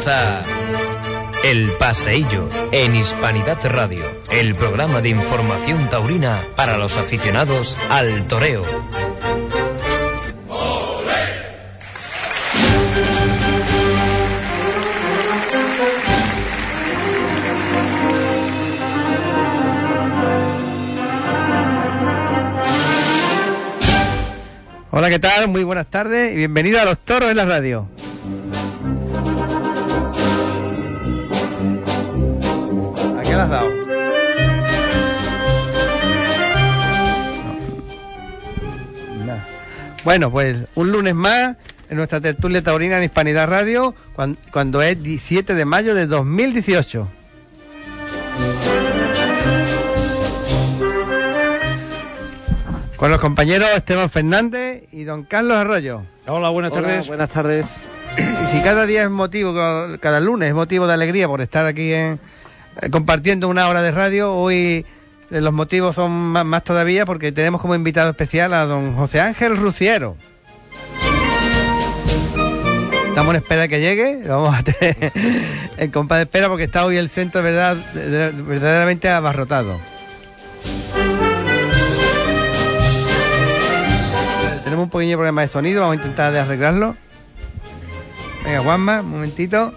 comienza El Paseillo en Hispanidad Radio, el programa de información taurina para los aficionados al toreo. Hola, ¿qué tal? Muy buenas tardes y bienvenido a Los Toros en la Radio. ¿A qué le has dado? No. Bueno, pues un lunes más en nuestra tertulia taurina en Hispanidad Radio, cuando es 17 de mayo de 2018. Con los compañeros Esteban Fernández y don Carlos Arroyo. Hola, buenas tardes. Buenas tardes. Y si cada día es motivo, cada lunes es motivo de alegría por estar aquí compartiendo una hora de radio, hoy los motivos son más todavía porque tenemos como invitado especial a don José Ángel Ruciero. Estamos en espera de que llegue, lo vamos a tener en compás de espera porque está hoy el centro verdaderamente abarrotado. Tenemos un pequeño problema de sonido, vamos a intentar de arreglarlo. Venga, Juanma, un momentito.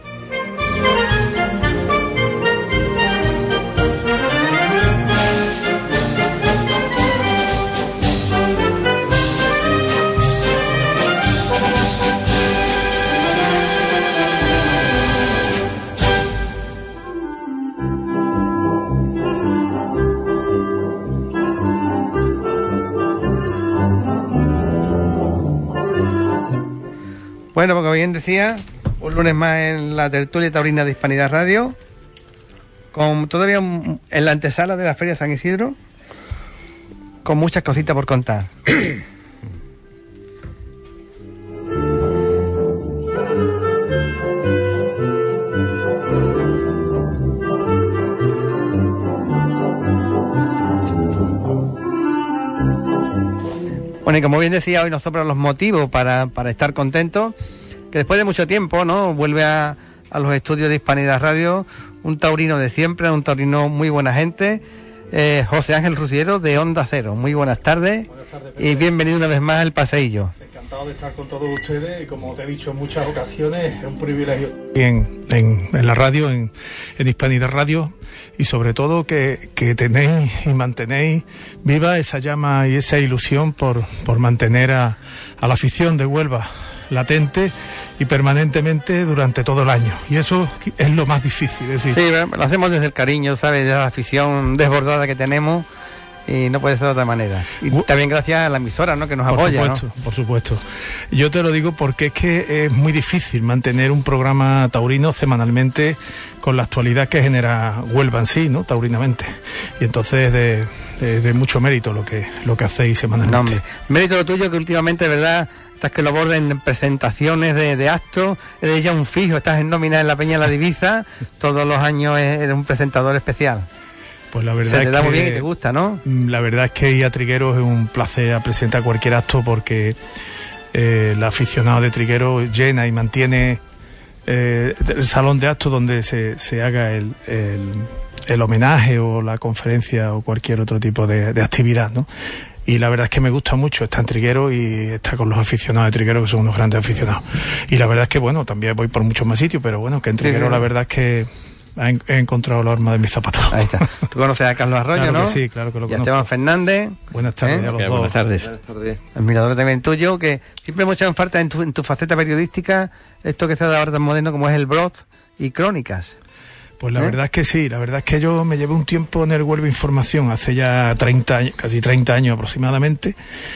Bueno, porque bien decía, un lunes más en la tertulia taurina de Hispanidad Radio, con todavía en la antesala de la Feria de San Isidro, con muchas cositas por contar. Bueno, y como bien decía, hoy nos sobran los motivos para estar contentos, que después de mucho tiempo, ¿no?, vuelve a los estudios de Hispanidad Radio un taurino de siempre, un taurino muy buena gente, José Ángel Ruciero de Onda Cero. Muy buenas tardes. Buenas tardes, Pepe. Y bienvenido una vez más al Paseillo. Encantado de estar con todos ustedes y como te he dicho en muchas ocasiones, es un privilegio. En la radio, en Hispanidad Radio, y sobre todo que tenéis y mantenéis viva esa llama y esa ilusión por mantener a la afición de Huelva latente y permanentemente durante todo el año, y eso es lo más difícil, es decir, Sí, lo hacemos desde el cariño, ¿sabes?, de la afición desbordada que tenemos, y no puede ser de otra manera. Y también gracias a la emisora, ¿no?, que nos apoya, ¿no? Por supuesto. Yo te lo digo porque es que es muy difícil mantener un programa taurino semanalmente con la actualidad que genera Huelva en sí, ¿no?, taurinamente. Y entonces de mucho mérito lo que hacéis semanalmente. No, hombre, mérito lo tuyo, que últimamente, de verdad, estás que lo borden en presentaciones de actos, eres ya un fijo, estás en nómina en la Peña de la Divisa, todos los años eres un presentador especial. Pues la verdad se te es da que muy bien y te gusta, ¿no? La verdad es que ir a Trigueros es un placer a presentar cualquier acto porque el aficionado de Trigueros llena y mantiene el salón de actos donde se haga el homenaje o la conferencia o cualquier otro tipo de actividad, ¿no? Y la verdad es que me gusta mucho estar en Trigueros y estar con los aficionados de Trigueros, que son unos grandes aficionados. Y la verdad es que, bueno, también voy por muchos más sitios, pero bueno, que en Trigueros la verdad es que he encontrado la horma de mis zapatos. Ahí está. Tú conoces a Carlos Arroyo, claro, ¿no? Que sí, claro que lo y conozco. Esteban Fernández. Buenas tardes a los dos. Buenas tardes. Admirador también tuyo, que siempre hemos echado en falta en tu faceta periodística esto que se da ahora tan moderno como es el blog y crónicas. Pues la verdad es que sí, la verdad es que yo me llevé un tiempo en el Huelva Información, hace ya 30 años, casi 30 años aproximadamente,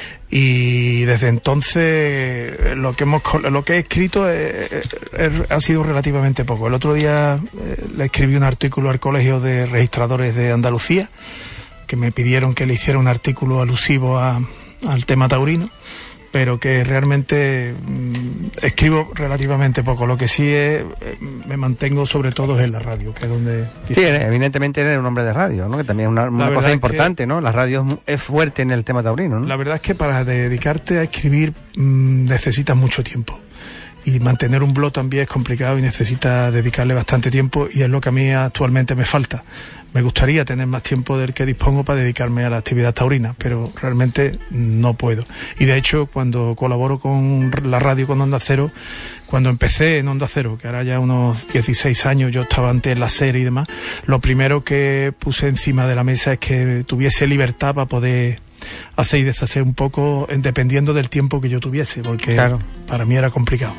y desde entonces lo que he escrito ha sido relativamente poco. El otro día le escribí un artículo al Colegio de Registradores de Andalucía, que me pidieron que le hiciera un artículo alusivo al tema taurino, pero que realmente escribo relativamente poco. Lo que sí me mantengo sobre todo es en la radio, que es donde... Sí, evidentemente eres un hombre de radio, ¿no? Que también es una cosa importante, ¿no? La radio es fuerte en el tema taurino, ¿no? La verdad es que para dedicarte a escribir necesitas mucho tiempo. y mantener un blog también es complicado y necesita dedicarle bastante tiempo, y es lo que a mí actualmente me falta. Me gustaría tener más tiempo del que dispongo para dedicarme a la actividad taurina, pero realmente no puedo. Y de hecho, cuando colaboro con la radio, con Onda Cero, cuando empecé en Onda Cero, que ahora ya unos 16 años, yo estaba antes en la serie y demás, lo primero que puse encima de la mesa es que tuviese libertad para poder hacer y deshacer un poco, dependiendo del tiempo que yo tuviese, porque claro, para mí era complicado.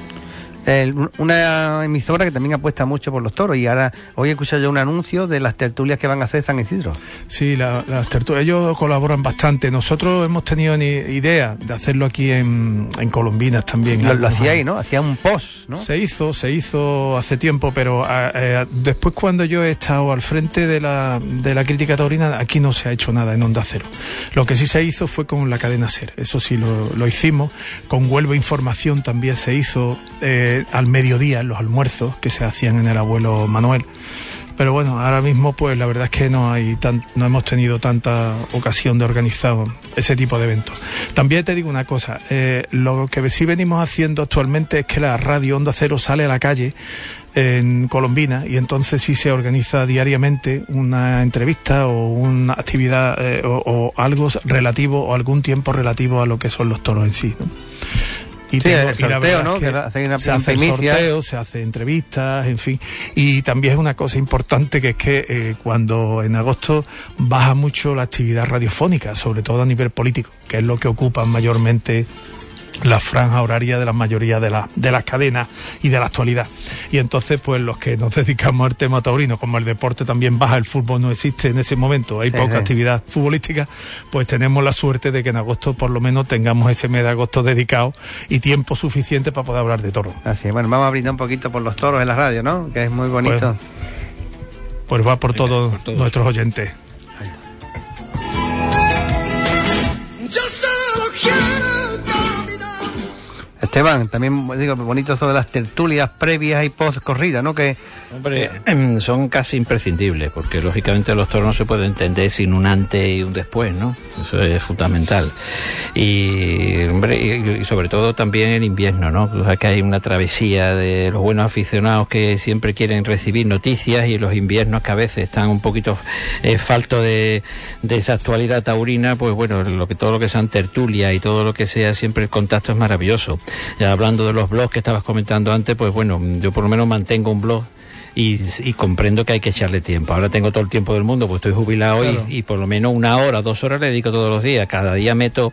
Una emisora que también apuesta mucho por los toros, y ahora hoy he escuchado yo un anuncio de las tertulias que van a hacer San Isidro. Sí, las tertulias, ellos colaboran bastante. Nosotros hemos tenido idea de hacerlo aquí en Colombinas también. Lo hacíais, ¿no? Hacía un post, ¿no? Se hizo hace tiempo, pero después, cuando yo he estado al frente de la crítica taurina, aquí no se ha hecho nada en Onda Cero. Lo que sí se hizo fue con la cadena SER, eso sí lo hicimos. Con Huelva Información también se hizo al mediodía, en los almuerzos que se hacían en el Abuelo Manuel. Pero bueno, ahora mismo pues la verdad es que no hemos tenido tanta ocasión de organizar ese tipo de eventos. También te digo una cosa, lo que sí venimos haciendo actualmente es que la radio Onda Cero sale a la calle en Colombina, y entonces sí se organiza diariamente una entrevista o una actividad o algo relativo, o algún tiempo relativo a lo que son los toros en sí, ¿no? Y sí, el sorteo, ¿no? Se hace sorteo, se hace entrevistas, en fin. Y también es una cosa importante, que es que cuando en agosto baja mucho la actividad radiofónica, sobre todo a nivel político, que es lo que ocupan mayormente la franja horaria de la mayoría de las cadenas y de la actualidad. Y entonces, pues los que nos dedicamos al tema taurino, como el deporte también baja, el fútbol no existe en ese momento, hay poca actividad futbolística, pues tenemos la suerte de que en agosto por lo menos tengamos ese mes de agosto dedicado y tiempo suficiente para poder hablar de toros. Así es. Bueno, vamos a brindar un poquito por los toros en la radio, ¿no? Que es muy bonito. Pues va por todos nuestros oyentes. Esteban, también digo, bonito eso de las tertulias previas y post corrida, ¿no? Que hombre, son casi imprescindibles, porque lógicamente los toros no se pueden entender sin un antes y un después, ¿no? Eso es fundamental. Y, hombre, y sobre todo también en invierno, ¿no? O sea, que hay una travesía de los buenos aficionados que siempre quieren recibir noticias, y los inviernos que a veces están un poquito faltos de esa actualidad taurina, pues bueno, todo lo que sean tertulias y todo lo que sea, siempre el contacto es maravilloso. Ya hablando de los blogs que estabas comentando antes, pues bueno, yo por lo menos mantengo un blog y comprendo que hay que echarle tiempo. Ahora tengo todo el tiempo del mundo, pues estoy jubilado, claro, y por lo menos 1 hora, 2 horas le dedico todos los días. Cada día meto,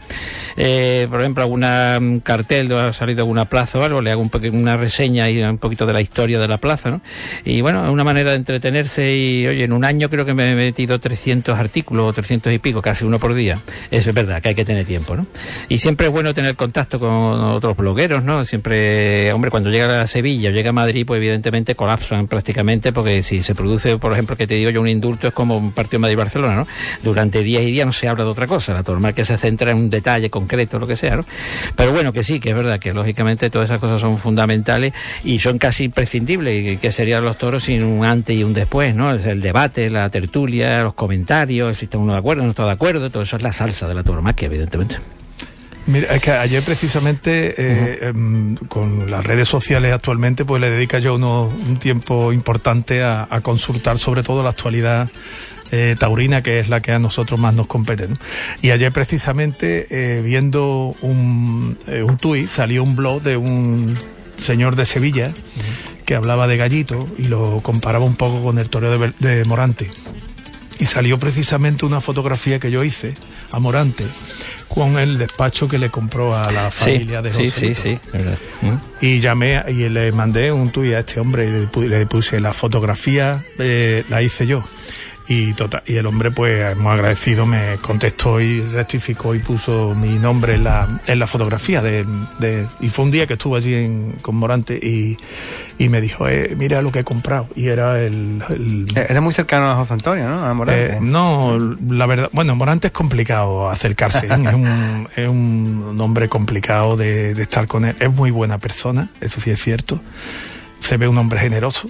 por ejemplo, algún cartel, ha salido alguna plaza o algo, le hago una reseña y un poquito de la historia de la plaza, ¿no? Y bueno, es una manera de entretenerse. Y oye, en un año creo que me he metido 300 artículos, 300 y pico, casi uno por día. Eso es verdad, que hay que tener tiempo, ¿no? Y siempre es bueno tener contacto con otros blogueros, ¿no? Siempre, hombre, cuando llega a Sevilla o llega a Madrid, pues evidentemente colapsan prácticamente, porque si se produce, por ejemplo, que te digo yo, un indulto, es como un partido Madrid-Barcelona, ¿no? Durante días y días no se habla de otra cosa, la normal que se centra en un detalle concreto, lo que sea, ¿no? Pero bueno, que sí, que es verdad que lógicamente todas esas cosas son fundamentales y son casi imprescindibles. ¿Qué serían los toros sin un antes y un después, ¿no? Es el debate, la tertulia, los comentarios, si está uno de acuerdo, no está de acuerdo, todo eso es la salsa de la tauromaquia, evidentemente. Mira, es que ayer precisamente con las redes sociales actualmente, pues le dedica yo un tiempo importante a consultar sobre todo la actualidad taurina, que es la que a nosotros más nos compete, ¿no? Y ayer precisamente viendo un tuit, salió un blog de un señor de Sevilla que hablaba de Gallito y lo comparaba un poco con el toreo de Morante, y salió precisamente una fotografía que yo hice a Morante con el despacho que le compró a la familia de José. Sí, verdad. Y llamé y le mandé un tuit a este hombre y le puse la fotografía, la hice yo. Y el hombre, pues muy agradecido, me contestó y rectificó y puso mi nombre en la fotografía y fue un día que estuve allí con Morante y me dijo, mira lo que he comprado. Y era Era muy cercano a José Antonio, ¿no? A Morante. No, la verdad, bueno, Morante es complicado acercarse, es un hombre complicado de estar con él. Es muy buena persona, eso sí es cierto. Se ve un hombre generoso,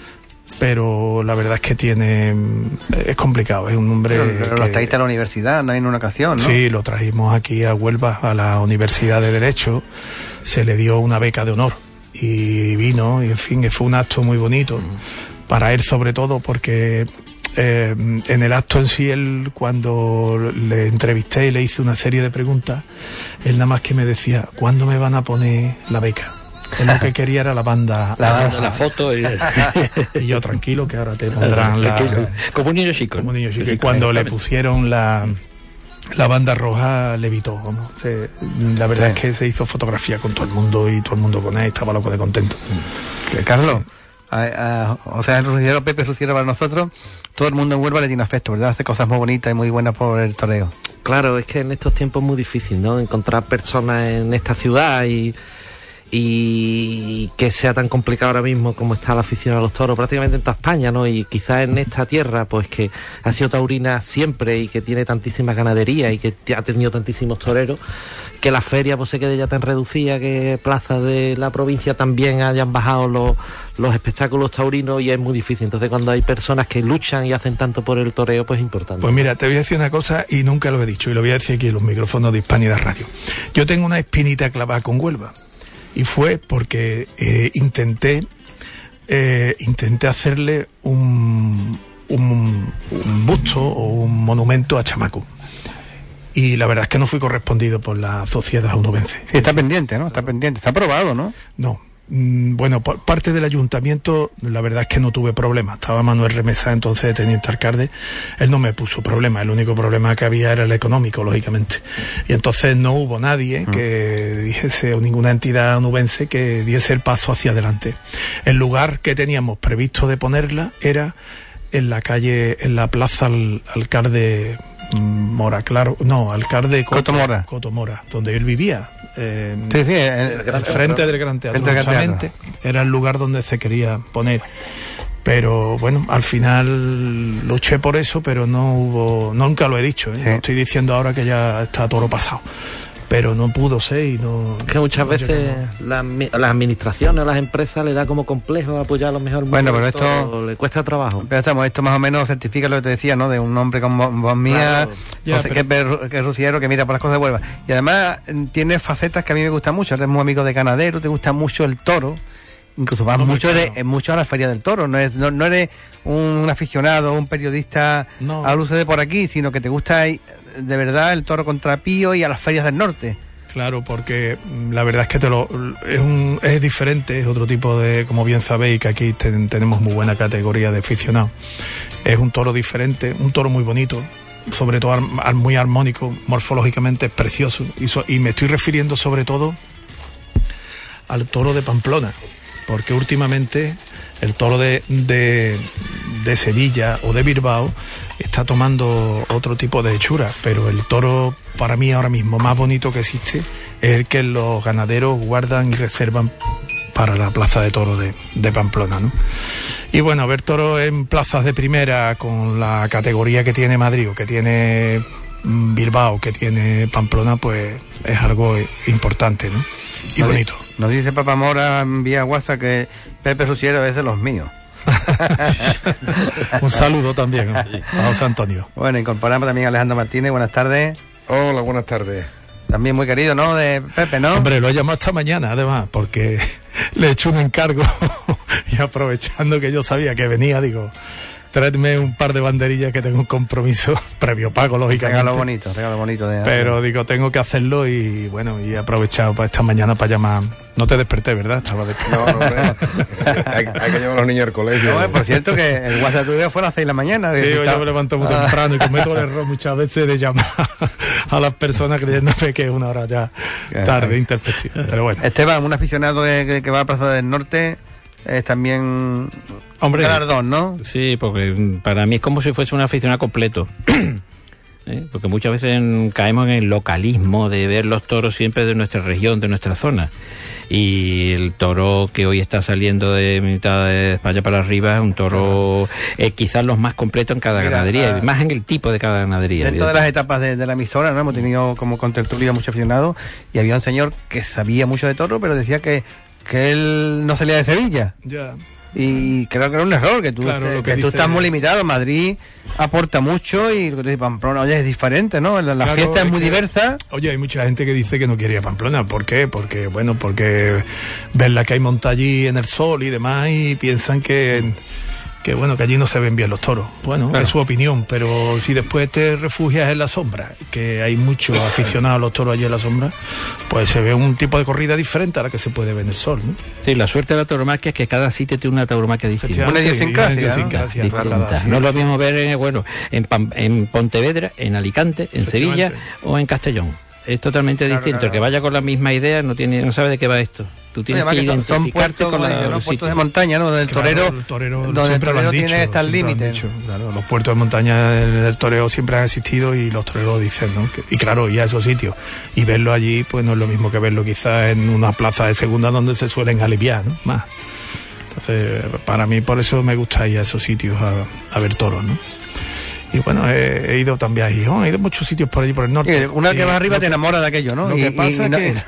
pero la verdad es que es complicado, es un hombre... Pero lo trajiste a la universidad, en una ocasión, ¿no? Sí, lo trajimos aquí a Huelva, a la Universidad de Derecho, se le dio una beca de honor y vino, y en fin, fue un acto muy bonito, para él sobre todo, porque en el acto en sí, él, cuando le entrevisté y le hice una serie de preguntas, él nada más que me decía, ¿cuándo me van a poner la beca? Él lo que quería era la banda, la foto y yo, tranquilo, que ahora te pondrán como un niño chico. Como un niño chico. Y cuando le pusieron la banda roja, le evitó, ¿no? La verdad es que se hizo fotografía con todo el mundo, y todo el mundo con él estaba loco de contento. Carlos, o sea, el Ruciero, Pepe Ruciero, para nosotros, todo el mundo en Huelva le tiene afecto, ¿verdad? Hace cosas muy bonitas y muy buenas por el toreo. Claro, es que en estos tiempos es muy difícil, ¿no? Encontrar personas en esta ciudad y que sea tan complicado ahora mismo como está la afición a los toros prácticamente en toda España, ¿no? Y quizás en esta tierra, pues que ha sido taurina siempre y que tiene tantísima ganadería y que ha tenido tantísimos toreros, que la feria pues se quede ya tan reducida, que plazas de la provincia también hayan bajado los espectáculos taurinos, y es muy difícil. Entonces, cuando hay personas que luchan y hacen tanto por el toreo, pues es importante. Pues mira, te voy a decir una cosa, y nunca lo he dicho, y lo voy a decir aquí en los micrófonos de Hispanidad Radio. Yo tengo una espinita clavada con Huelva, y fue porque intenté hacerle un busto o un monumento a Chamaco, y la verdad es que no fui correspondido por la sociedad onubense. Sí, está pendiente, ¿no? Está pendiente, está aprobado, ¿no? No. Bueno, por parte del ayuntamiento, la verdad es que no tuve problema. Estaba Manuel Remesa, entonces de teniente alcalde. Él no me puso problema. El único problema que había era el económico, lógicamente. Y entonces no hubo nadie que dijese, o ninguna entidad onubense que diese el paso hacia adelante. El lugar que teníamos previsto de ponerla era en la calle, en la plaza Alcalde Mora, claro, no, Alcalde Cotomora, donde él vivía. Al frente del Gran Teatro, justamente, era el lugar donde se quería poner. Pero bueno, al final luché por eso, pero nunca lo he dicho, ¿eh? Sí. No estoy diciendo ahora que ya está todo pasado, pero no pudo ser y no... Que muchas veces las administraciones o las empresas le da como complejo apoyar a lo mejor. Bueno, pero esto le cuesta trabajo. Pero esto más o menos certifica lo que te decía, ¿no? De un hombre como vos mía, claro, que es Ruciero, que mira por las cosas de Huelva. Y además tiene facetas que a mí me gustan mucho. Eres muy amigo de ganadero, te gusta mucho el toro. Incluso vas mucho a la feria del toro. No eres un aficionado, un periodista a luces de por aquí, sino que te gusta de verdad el toro contra Pío y a las ferias del norte. Claro, porque la verdad es que es diferente, es otro tipo de, como bien sabéis, que aquí tenemos muy buena categoría de aficionados. Es un toro diferente, un toro muy bonito, sobre todo muy armónico, morfológicamente es precioso, y me estoy refiriendo sobre todo al toro de Pamplona, porque últimamente el toro de Sevilla o de Bilbao está tomando otro tipo de hechura, pero el toro para mí ahora mismo más bonito que existe es el que los ganaderos guardan y reservan para la plaza de toros de Pamplona, ¿no? Y bueno, ver toros en plazas de primera con la categoría que tiene Madrid o que tiene Bilbao, que tiene Pamplona, pues es algo importante, ¿no? Y bonito. Nos dice Papa Mora en vía WhatsApp que Pepe Ruciero es de los míos. Un saludo también a José Antonio. Bueno, incorporamos también a Alejandro Martínez. Buenas tardes. Hola, buenas tardes. También muy querido, ¿no? De Pepe, ¿no? Hombre, lo he llamado esta mañana, además, porque le he hecho un encargo y aprovechando que yo sabía que venía, digo, tráeme un par de banderillas que tengo un compromiso previo pago, lógicamente. Regalo bonito. Pero digo, tengo que hacerlo y bueno, y he aprovechado para esta mañana para llamar. No te desperté, ¿verdad? Estaba No, hay que llevar a los niños al colegio. No, por cierto que el WhatsApp tuyo fue a las 6 de la mañana. Sí, yo me levanto muy temprano y cometo el error muchas veces de llamar a las personas creyéndome que es una hora ya tarde, introspectiva. Pero bueno. Esteban, un aficionado que va a Plaza del Norte, es también... Hombre, galardón, ¿no? Sí, porque para mí es como si fuese un aficionado completo. Porque muchas veces caemos en el localismo de ver los toros siempre de nuestra región, de nuestra zona. Y el toro que hoy está saliendo de mitad de España para arriba es un toro quizás los más completos en cada ganadería, más en el tipo de cada ganadería. Dentro de las etapas de la emisora, ¿no? Hemos tenido como contertulio muchos aficionados y había un señor que sabía mucho de toro, pero decía que él no salía de Sevilla. Ya. Y creo que era un error, que tú, Claro, que tú estás muy limitado. Madrid aporta mucho y Pamplona, oye, es diferente, ¿no? La Claro, fiesta es muy diversa. Oye, hay mucha gente que dice que no quiere ir a Pamplona. ¿Por qué? Porque ven la que hay montada allí en el sol y demás y piensan que allí no se ven bien los toros. Bueno, claro, es su opinión, pero si después te refugias en la sombra, que hay muchos aficionados a los toros allí en la sombra, pues se ve un tipo de corrida diferente a la que se puede ver en el sol, ¿no? Sí, la suerte de la tauromaquia es que cada sitio tiene una tauromaquia distinta. Una idiosincrasia, ¿no? No es lo mismo ver en Pontevedra, en Alicante, en Sevilla o en Castellón. Es totalmente distinto. Claro. El que vaya con la misma idea no sabe de qué va esto. Tú tienes que identificarte con los puertos de montaña, ¿no? Donde el torero tiene hasta el límite. Claro, los puertos de montaña del toreo siempre han existido y los toreros dicen, ¿no? Y claro, ir a esos sitios y verlo allí, pues no es lo mismo que verlo quizás en una plaza de segunda donde se suelen aliviar, ¿no? Más. Entonces, para mí, por eso me gusta ir a esos sitios a ver toros, ¿no? Y bueno, he ido también a Gijón, he ido a muchos sitios por allí, por el norte. Una vez que vas arriba te enamora de aquello, ¿no? Lo que pasa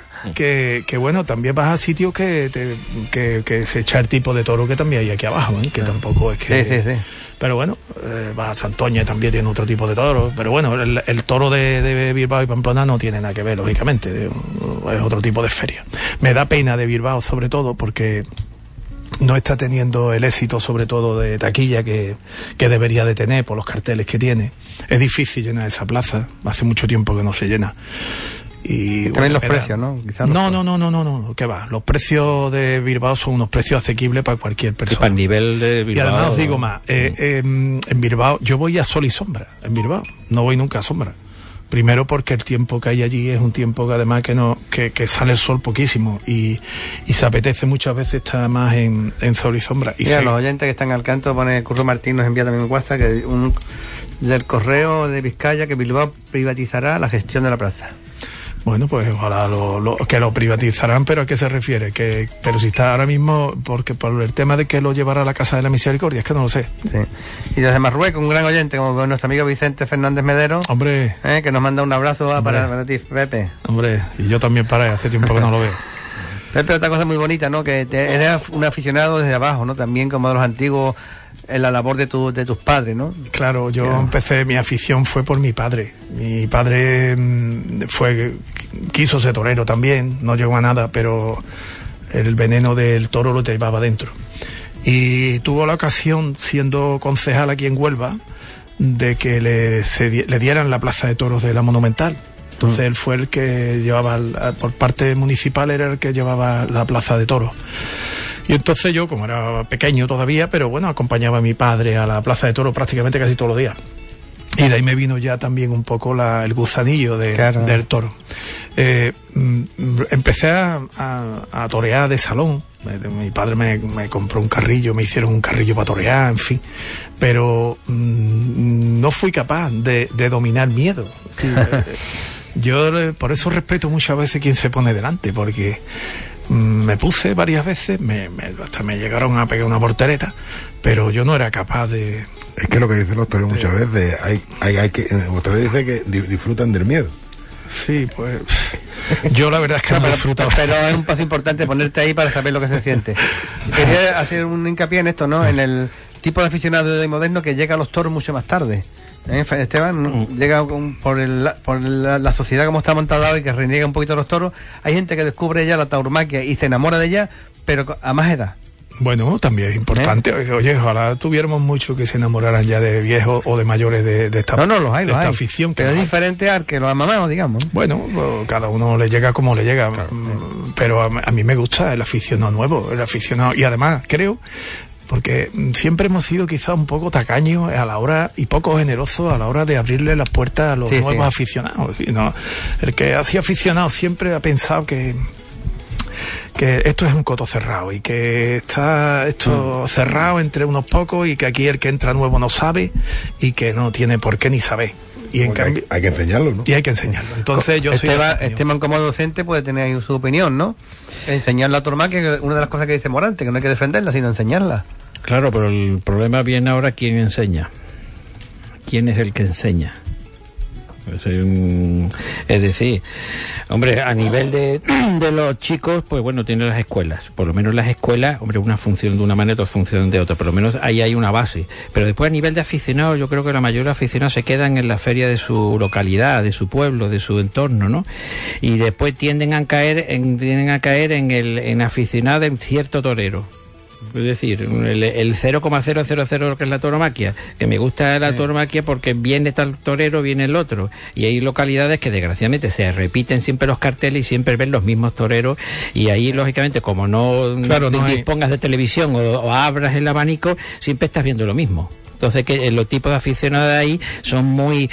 es que bueno, también vas a sitios que se echa el tipo de toro que también hay aquí abajo, ¿eh? Que tampoco es que... Sí. Pero bueno, vas a Santoña y también tiene otro tipo de toro. Pero bueno, el toro de Bilbao y Pamplona no tiene nada que ver, lógicamente. Es otro tipo de feria. Me da pena de Bilbao, sobre todo, porque no está teniendo el éxito, sobre todo de taquilla, que debería de tener por los carteles que tiene. Es difícil llenar esa plaza, hace mucho tiempo que no se llena. Y también los precios, ¿no? No, ¿qué va? Los precios de Bilbao son unos precios asequibles para cualquier persona. Y para el nivel de Bilbao. Y además os digo más, en Bilbao, yo voy a sol y sombra, en Bilbao, no voy nunca a sombra. Primero porque el tiempo que hay allí es un tiempo que además que sale el sol poquísimo y se apetece muchas veces estar más en sol y sombra. Y mira, los oyentes que están al canto, pone Curro Martín, nos envía también un WhatsApp del correo de Vizcaya que Bilbao privatizará la gestión de la plaza. Bueno, pues ojalá que lo privatizarán, pero ¿a qué se refiere? Pero si está ahora mismo, porque por el tema de que lo llevará a la Casa de la Misericordia, es que no lo sé. Sí. Y desde Marruecos, un gran oyente, como nuestro amigo Vicente Fernández Medero. Hombre. Que nos manda un abrazo para ti, Pepe. Hombre, y yo también para él, hace tiempo que no lo veo. Pepe, otra cosa muy bonita, ¿no? Que eres un aficionado desde abajo, ¿no? También como de los antiguos, en la labor de tus padres, ¿no? Claro, mi afición fue por mi padre. Mi padre quiso ser torero también, no llegó a nada, pero el veneno del toro lo llevaba dentro. Y tuvo la ocasión, siendo concejal aquí en Huelva, de que le dieran la plaza de toros de la Monumental. Entonces él fue el que llevaba, por parte municipal era el que llevaba la plaza de toros. Y entonces yo, como era pequeño todavía, pero bueno, acompañaba a mi padre a la plaza de toros prácticamente casi todos los días. Y de ahí me vino ya también un poco el gusanillo del toro. Empecé a torear de salón. Mi padre me compró un carrillo, me hicieron un carrillo para torear, en fin. Pero no fui capaz de dominar miedo. Yo por eso respeto muchas veces quien se pone delante, porque me puse varias veces, hasta me llegaron a pegar una portereta, pero yo no era capaz de... Es que lo que dicen los toreros muchas veces, hay que, los toreros dicen que disfrutan del miedo. Sí, pues yo la verdad es que no disfruto. Pero es un paso importante ponerte ahí para saber lo que se siente. Quería hacer un hincapié en esto, ¿no? En el tipo de aficionado de moderno que llega a los toros mucho más tarde. Esteban, llega por la sociedad como está montada hoy, que reniega un poquito a los toros. Hay gente que descubre ya la tauromaquia y se enamora de ella, pero a más edad. Bueno, también es importante. Oye, ojalá tuviéramos muchos que se enamoraran ya de viejos o de mayores de esta, esta afición. Pero es diferente al que los amamamos, digamos. Bueno, cada uno le llega como le llega. Claro. Pero a mí me gusta el aficionado nuevo, el aficionado. Y además, creo... Porque siempre hemos sido quizá un poco tacaños a la hora y poco generosos a la hora de abrirle las puertas a los nuevos aficionados. ¿No? El que ha sido aficionado siempre ha pensado que esto es un coto cerrado y que está esto cerrado entre unos pocos y que aquí el que entra nuevo no sabe y que no tiene por qué ni saber. Y en cambio, hay que enseñarlo, ¿no? Y hay que enseñarlo. Entonces yo Esteban como docente puede tener ahí su opinión, ¿no? Enseñar la tauromaquia, que es una de las cosas que dice Morante, que no hay que defenderla, sino enseñarla. Claro, pero el problema viene ahora quién enseña. ¿Quién es el que enseña? Es decir, hombre, a nivel de los chicos, pues bueno, tienen las escuelas. Por lo menos las escuelas, hombre, una función de una manera, otra función de otra. Por lo menos ahí hay una base. Pero después a nivel de aficionados, yo creo que la mayoría de aficionados se quedan en la feria de su localidad, de su pueblo, de su entorno, ¿no? Y después tienden a caer en aficionado en cierto torero. Es decir, el 0,000 que es la tauromaquia, que me gusta la tauromaquia porque viene tal torero, viene el otro, y hay localidades que desgraciadamente se repiten siempre los carteles y siempre ven los mismos toreros, y ahí lógicamente como no dispongas de televisión o abras el abanico, siempre estás viendo lo mismo. Entonces que los tipos de aficionados de ahí son muy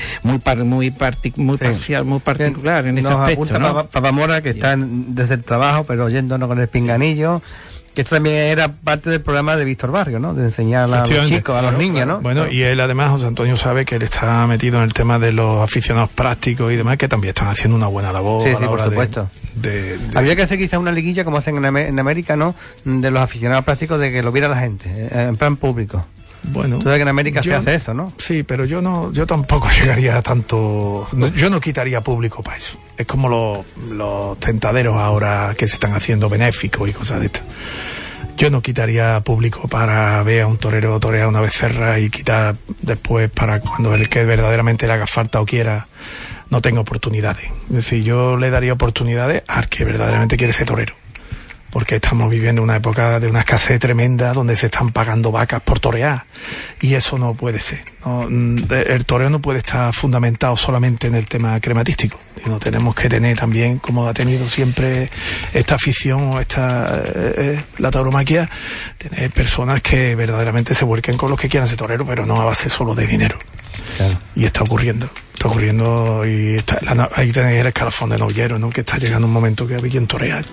particular en este aspecto, ¿no? Papamora, que están desde el trabajo pero oyéndonos con el pinganillo, que esto también era parte del programa de Víctor Barrio, ¿no? De enseñar a los chicos, a los niños, ¿no? Bueno, y él además, José Antonio, sabe que él está metido en el tema de los aficionados prácticos y demás, que también están haciendo una buena labor a la hora por supuesto. Habría que hacer quizás una liguilla, como hacen en América, ¿no? De los aficionados prácticos, de que lo viera la gente, en plan público. Bueno, tú sabes que en América se hace eso, ¿no? Sí, pero yo tampoco llegaría a tanto. Yo no quitaría público para eso. Es como los tentaderos ahora que se están haciendo benéficos y cosas de estas. Yo no quitaría público para ver a un torero torear una becerra y quitar después para cuando el que verdaderamente le haga falta o quiera no tenga oportunidades. Es decir, yo le daría oportunidades al que verdaderamente quiere ser torero. Porque estamos viviendo una época de una escasez tremenda donde se están pagando vacas por torear, y eso no puede ser. El toreo no puede estar fundamentado solamente en el tema crematístico. Tenemos que tener también, como ha tenido siempre esta afición o la tauromaquia, tener personas que verdaderamente se vuelquen con los que quieran ser torero, pero no a base solo de dinero. Claro. Y está ocurriendo y ahí tenéis el escalafón de novillero, ¿no? Que está llegando un momento que hay quien torea.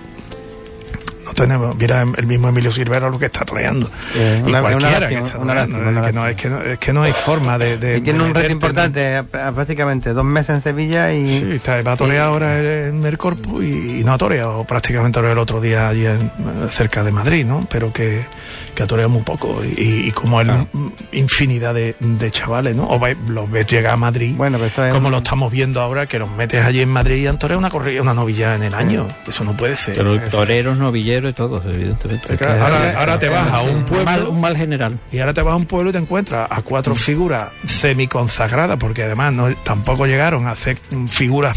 No tenemos, mira el mismo Emilio Silvera lo que está toreando, y cualquiera que está toreando, es que no hay forma de y tiene un reto importante, prácticamente 2 meses en Sevilla y sí, va a torear ahora en el Corpus y no ha toreado, prácticamente toreó el otro día allí cerca de Madrid, ¿no? Pero que ha toreado muy poco y como hay infinidad de chavales, ¿no? O los ves llegar a Madrid, bueno, como lo estamos viendo ahora, que los metes allí en Madrid y han toreado una novilla en el año. Eso no puede ser. Pero toreros, novilleros y todos, evidentemente. Claro, ahora te vas a un pueblo, un mal general, y ahora te vas a un pueblo y te encuentras a 4 figuras semiconsagradas, porque además tampoco llegaron a hacer figuras,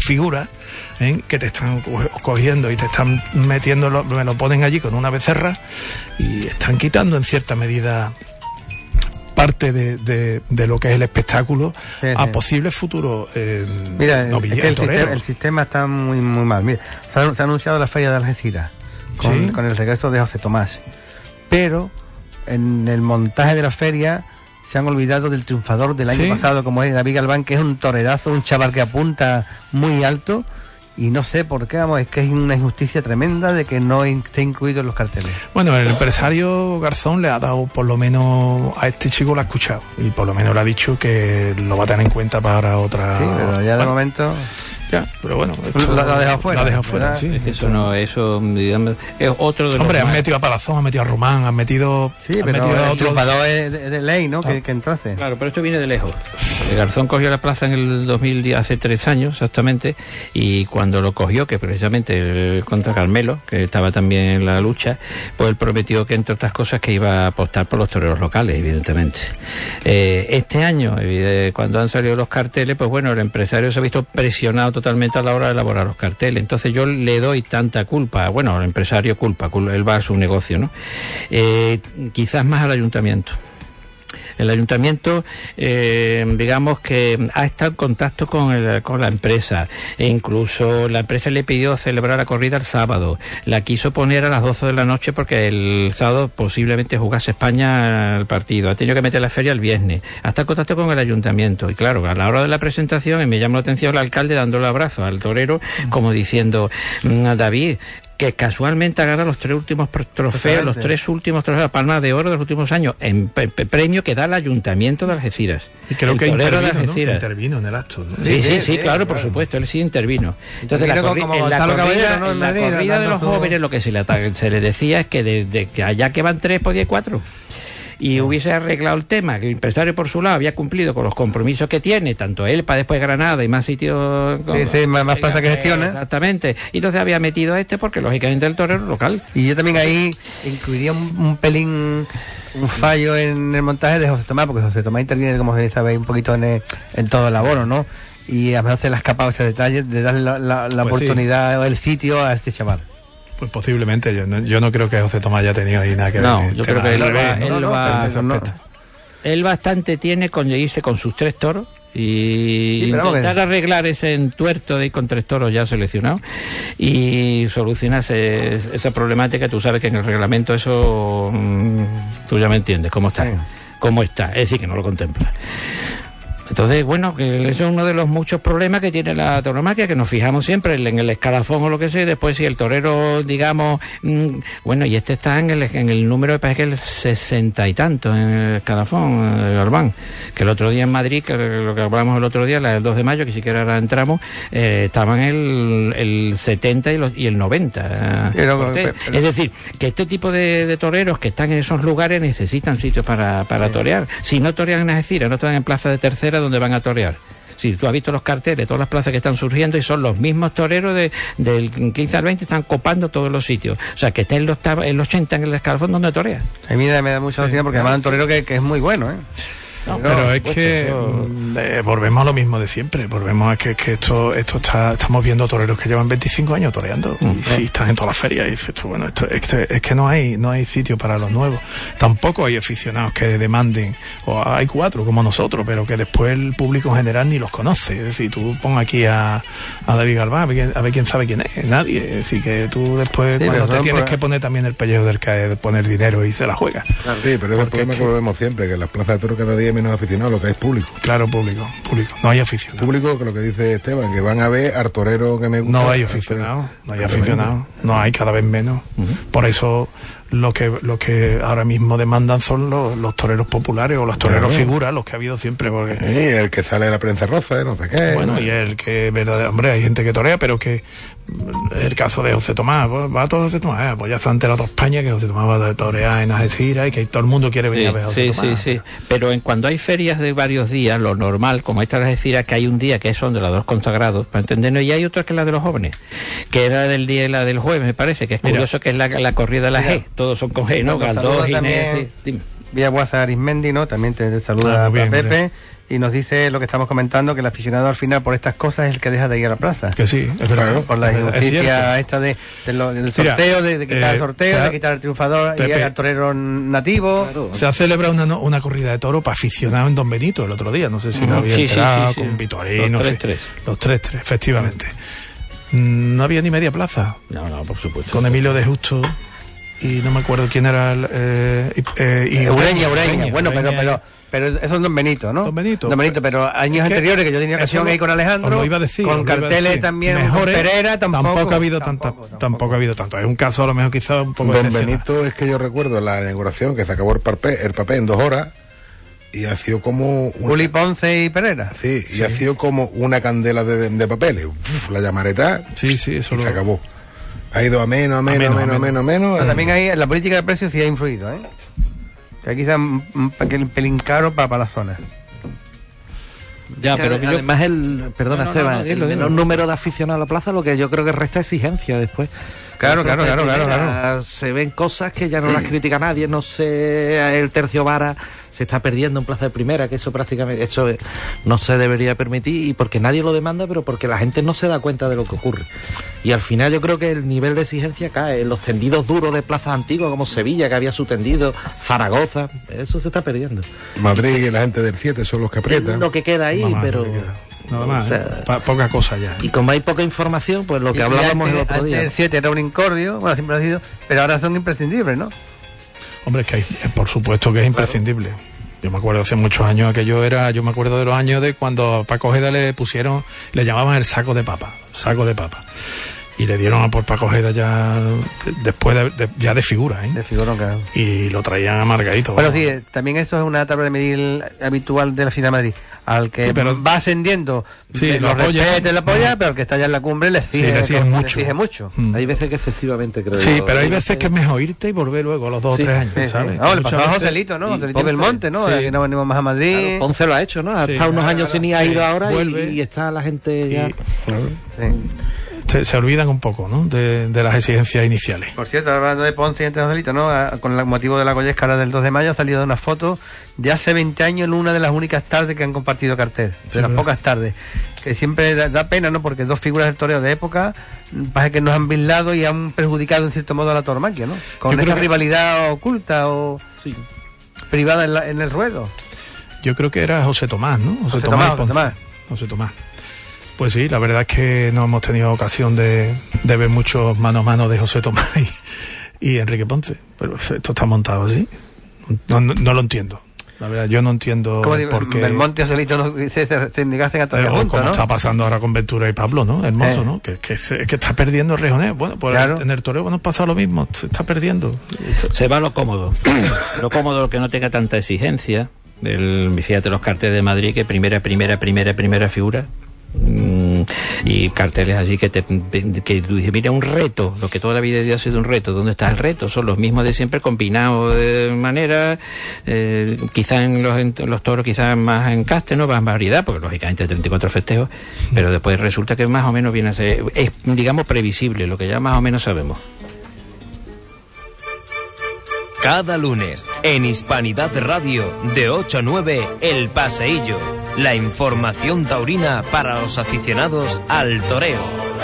que te están cogiendo y te están metiendo, me lo ponen allí con una becerra y están quitando en cierta medida parte de lo que es el espectáculo a posibles futuros mira, el sistema está muy mal. Mira, se ha anunciado la feria de Algeciras con el regreso de José Tomás, pero en el montaje de la feria se han olvidado del triunfador del año pasado, como es David Galván, que es un torerazo, un chaval que apunta muy alto, y no sé por qué, es que es una injusticia tremenda de que no esté incluido en los carteles. Bueno, el empresario Garzón le ha dado, por lo menos a este chico lo ha escuchado, y por lo menos le ha dicho que lo va a tener en cuenta para otra. Sí, pero ya de momento. Ya, pero bueno, la ha dejado fuera. La ha dejado fuera, sí. Eso digamos, es otro de los. Hombre, han metido a Palazón, han metido a Román, han metido. Sí, pero el triunfador de ley, ¿no? Que entrase. Claro, pero esto viene de lejos. Garzón cogió la plaza en el 2010, hace 3 años exactamente, y cuando lo cogió, que precisamente contra Carmelo, que estaba también en la lucha, pues él prometió que, entre otras cosas, que iba a apostar por los toreros locales, evidentemente. Este año, cuando han salido los carteles, pues bueno, el empresario se ha visto presionado totalmente a la hora de elaborar los carteles. Entonces yo le doy tanta culpa, bueno, el empresario él va a su negocio, ¿no? Quizás más al ayuntamiento. El ayuntamiento, digamos que ha estado en contacto con la empresa, e incluso la empresa le pidió celebrar la corrida el sábado, la quiso poner a las 12 de la noche porque el sábado posiblemente jugase España el partido, ha tenido que meter la feria el viernes, hasta en contacto con el ayuntamiento, y claro, a la hora de la presentación me llamó la atención el alcalde dándole abrazo al torero, como diciendo, David, que casualmente agarra los 3 últimos trofeos, los 3 últimos trofeos, Palma de Oro de los últimos años, en premio que da el Ayuntamiento de Algeciras. Y creo que intervino en el acto, ¿no? Sí, claro, por supuesto, él sí intervino. Entonces, en la corrida de los jóvenes, lo que se le decía es que desde que allá que van 3, podía 4. y hubiese arreglado el tema, que el empresario por su lado había cumplido con los compromisos que tiene, tanto él para después Granada y más sitios... más plaza que gestiona. Exactamente. Y entonces había metido porque lógicamente el torero local. Y yo también ahí incluiría un pelín, un fallo en el montaje de José Tomás, porque José Tomás interviene, como sabéis, un poquito en todo el abono, ¿no? Y a lo mejor se le ha escapado ese detalle de darle la Pues oportunidad o el sitio a este chaval. Pues posiblemente, yo no creo que José Tomás haya tenido ahí nada que ver. No, yo creo que él bastante tiene con irse con sus 3 toros y intentar arreglar ese entuerto de ir con 3 toros ya seleccionados y solucionarse esa problemática. Tú sabes que en el reglamento eso tú ya me entiendes cómo está, es decir, que no lo contempla. Entonces, bueno, que eso es uno de los muchos problemas que tiene la tauromaquia, que nos fijamos siempre en el escalafón o lo que sea, y después si el torero, digamos, bueno, y este está en el número, me parece que el 60 y tanto, en el escalafón, el Galván, que el otro día en Madrid, que lo que hablamos el otro día, el 2 de mayo, que siquiera ahora entramos, estaban el 70 y el 90. Es decir, que este tipo de toreros que están en esos lugares necesitan sitios para torear. Si no torean en Algeciras, no están en plaza de tercera donde van a torear. Si tú has visto los carteles, todas las plazas que están surgiendo, y son los mismos toreros del 15 al 20, están copando todos los sitios. O sea, que está el 80 en el escalafón donde torea. A mí me da mucha lástima porque además es un torero que es muy bueno, ¿eh? No, pero es que volvemos a lo mismo de siempre. Volvemos a que esto estamos viendo toreros que llevan 25 años toreando y sí, están en todas las ferias y dices tú, bueno, es que no hay sitio para los nuevos. Tampoco hay aficionados que demanden, o hay 4 como nosotros, pero que después el público en general ni los conoce. Es decir, tú pon aquí a David Galván, a ver quién sabe quién es. Nadie. Es decir, que tú después cuando te tienes que poner también el pellejo del CAE, poner dinero y se la juega. Claro. Sí, pero es el problema que volvemos siempre, que en las plazas de toros cada día menos aficionados, lo que es público. Claro, público. No hay aficionados. Público, que lo que dice Esteban, que van a ver al torero que me gusta. No hay aficionados. No hay, cada vez menos. Por eso lo que ahora mismo demandan son los toreros populares o los toreros figuras, los que ha habido siempre. Porque... Sí, el que sale de la prensa rosa, no sé qué. Bueno, y el que, hombre, hay gente que torea, pero que el caso de José Tomás, pues va todo José Tomás, pues ya está enterado toda España que José Tomás va a torear en Algeciras y que todo el mundo quiere venir a ver a José Tomás. Sí. Pero cuando hay ferias de varios días, lo normal, como esta en Algeciras, que hay un día que son de los 2 consagrados, para entendernos, y hay otro que es la de los jóvenes, que era del día y la del jueves, me parece, que es curioso, que es la corrida de la G, todos son con G, ¿no? Galdós, Ginés, Villaguasa Arismendi, ¿no? También te saluda a Pepe. Y nos dice lo que estamos comentando, que el aficionado al final por estas cosas es el que deja de ir a la plaza. Que sí, es verdad. Por la injusticia esta del sorteo, de quitar el sorteo, de quitar el triunfador y al torero nativo. Claro. Se ha celebrado una corrida de toro para aficionados en Don Benito el otro día, no sé si lo había enterado, con Vitorín, los 3-3. Los 3-3, efectivamente. No había ni media plaza. No, por supuesto. Con Emilio de Justo y no me acuerdo quién era Ureña. Bueno, pero eso es Don Benito, ¿no? Don Benito, pero años anteriores que yo tenía ocasión ahí con Alejandro, lo iba a decir, con carteles también mejores, con Pereira, tampoco ha habido tanto. Es un caso a lo mejor quizá un poco Don Benito, es que yo recuerdo la inauguración que se acabó el papel en 2 horas y ha sido como Juli Ponce y Pereira. Sí, y ha sido como una candela de papeles. La llamareta. Sí, eso y se acabó. Ha ido a menos. Pero también ahí en la política de precios sí ha influido, ¿eh? Que aquí está un pelín caro para la zona. Ya, pero además perdona Esteban, el número de aficionados a la plaza, lo que yo creo que resta exigencia después. Claro. Se ven cosas que ya no las critica nadie, no sé, el tercio vara se está perdiendo en plaza de primera, que eso prácticamente no se debería permitir, y porque nadie lo demanda, pero porque la gente no se da cuenta de lo que ocurre. Y al final yo creo que el nivel de exigencia cae en los tendidos duros de plazas antiguas como Sevilla, que había su tendido, Zaragoza, eso se está perdiendo. Madrid y la gente del 7 son los que aprietan. Es lo que queda ahí, pero... Nada más, poca cosa ya. Y como hay poca información, pues lo que hablábamos el otro día. El 7 era un incordio, bueno, siempre ha sido, pero ahora son imprescindibles, ¿no? Hombre, es que por supuesto que es imprescindible. Claro. Yo me acuerdo hace muchos años yo me acuerdo de los años de cuando a Paco Ojeda le llamaban el saco de papa. Y le dieron a por Paco Ojeda ya después de figura, ¿eh? De figura, claro. Y lo traían amargadito. Bueno, sí, también eso es una tabla de medir habitual de la Ciudad de Madrid. al que va ascendiendo, lo respeta y lo apoya, pero al que está allá en la cumbre le exige mucho. Hay veces que excesivamente, creo. Sí, pero hay veces que es mejor irte y volver luego a los 2 o 3 años, ¿sabes? Le pasaba a Joselito, ¿no? Joselito Belmonte, ¿no? Que no venimos más a Madrid. Claro, Ponce lo ha hecho, ¿no? Ha estado unos años sin ir, ha ido ahora y está la gente ya... Se olvidan un poco, ¿no? De las exigencias iniciales. Por cierto, hablando de Ponce y de Joselito, ¿no? Con el motivo de la Goyesca ahora del 2 de mayo ha salido una foto de hace 20 años en una de las únicas tardes que han compartido cartel, de las pocas tardes, que siempre da pena, ¿no? Porque dos figuras del toreo de época parece que nos han bislado y han perjudicado en cierto modo a la tauromaquia, ¿no? Con esa rivalidad oculta o privada en el ruedo. Yo creo que era José Tomás, ¿no? José Tomás. Pues sí, la verdad es que no hemos tenido ocasión de ver muchos mano a mano de José Tomás y Enrique Ponce, pero esto está montado así. No lo entiendo. La verdad, yo no entiendo por qué. Belmonte y Joselito se negasen a estar juntos, como ¿no? está pasando ahora con Ventura y Pablo, ¿no? Hermoso, ¿no? Que está perdiendo el rejoneo. Bueno, pues claro. En el toreo nos pasa lo mismo, se está perdiendo. Se va lo cómodo. Lo cómodo, que no tenga tanta exigencia. Fíjate los carteles de Madrid, que primera figura. Y carteles así que tú dices, mira, un reto, lo que toda la vida de Dios ha sido un reto. ¿Dónde está el reto? Son los mismos de siempre, combinados de manera, quizás en los toros quizás más encaste, no más variedad, porque lógicamente 34 festejos, pero después resulta que más o menos viene a ser, es, digamos, previsible, lo que ya más o menos sabemos. Cada lunes, en Hispanidad Radio, de 8 a 9, El Paseillo. La información taurina para los aficionados al toreo.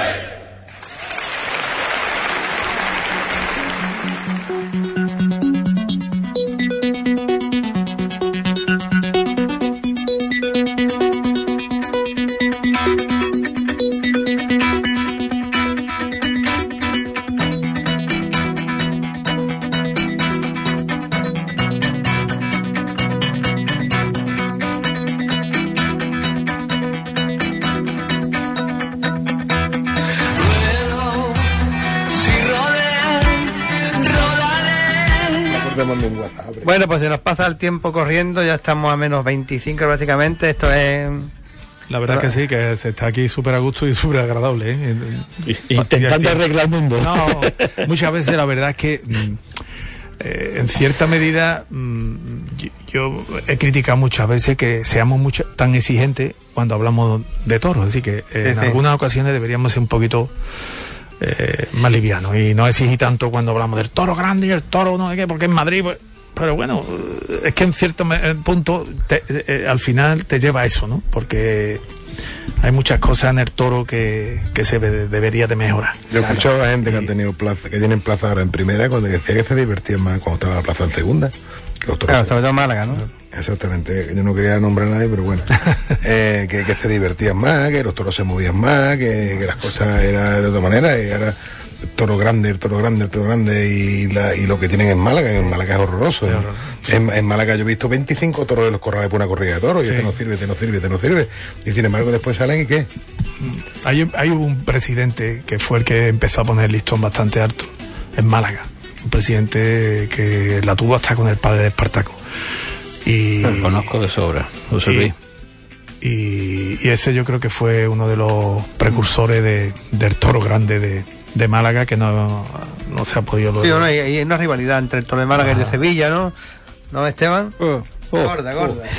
Bueno, pues se nos pasa el tiempo corriendo, ya estamos a menos 25 prácticamente, esto es... La verdad que sí, que se está aquí súper a gusto y súper agradable, ¿eh? Intentando arreglar el mundo. No, muchas veces la verdad es que en cierta medida yo he criticado muchas veces que seamos tan exigentes cuando hablamos de toros, así que en algunas ocasiones deberíamos ser un poquito más livianos y no exigir tanto cuando hablamos del toro grande y el toro no sé qué, porque en Madrid pues, pero bueno, es que en cierto punto al final te lleva a eso, ¿no? Porque hay muchas cosas en el toro que se debería de mejorar. Yo he escuchado a gente que han tenido plaza, que tienen plaza ahora en primera, cuando decía que se divertían más cuando estaba la plaza en segunda. Claro, sobre todo en Málaga, ¿no? Exactamente, yo no quería nombrar a nadie, pero bueno, que se divertían más, que los toros se movían más, que las cosas eran de otra manera, y ahora el toro grande y lo que tienen en Málaga es horroroso. En Málaga yo he visto 25 toros de los corrales por una corrida de toros, y este no sirve, y sin embargo después salen y ¿qué? Hay un presidente que fue el que empezó a poner el listón bastante alto en Málaga, un presidente que la tuvo hasta con el padre de Espartaco. Y conozco de sobra, José Luis. Y ese yo creo que fue uno de los precursores del toro grande de Málaga, que no se ha podido lograr. Sí, no, hay una rivalidad entre el toro de Málaga y el de Sevilla, ¿no? ¿No, Esteban? Gorda.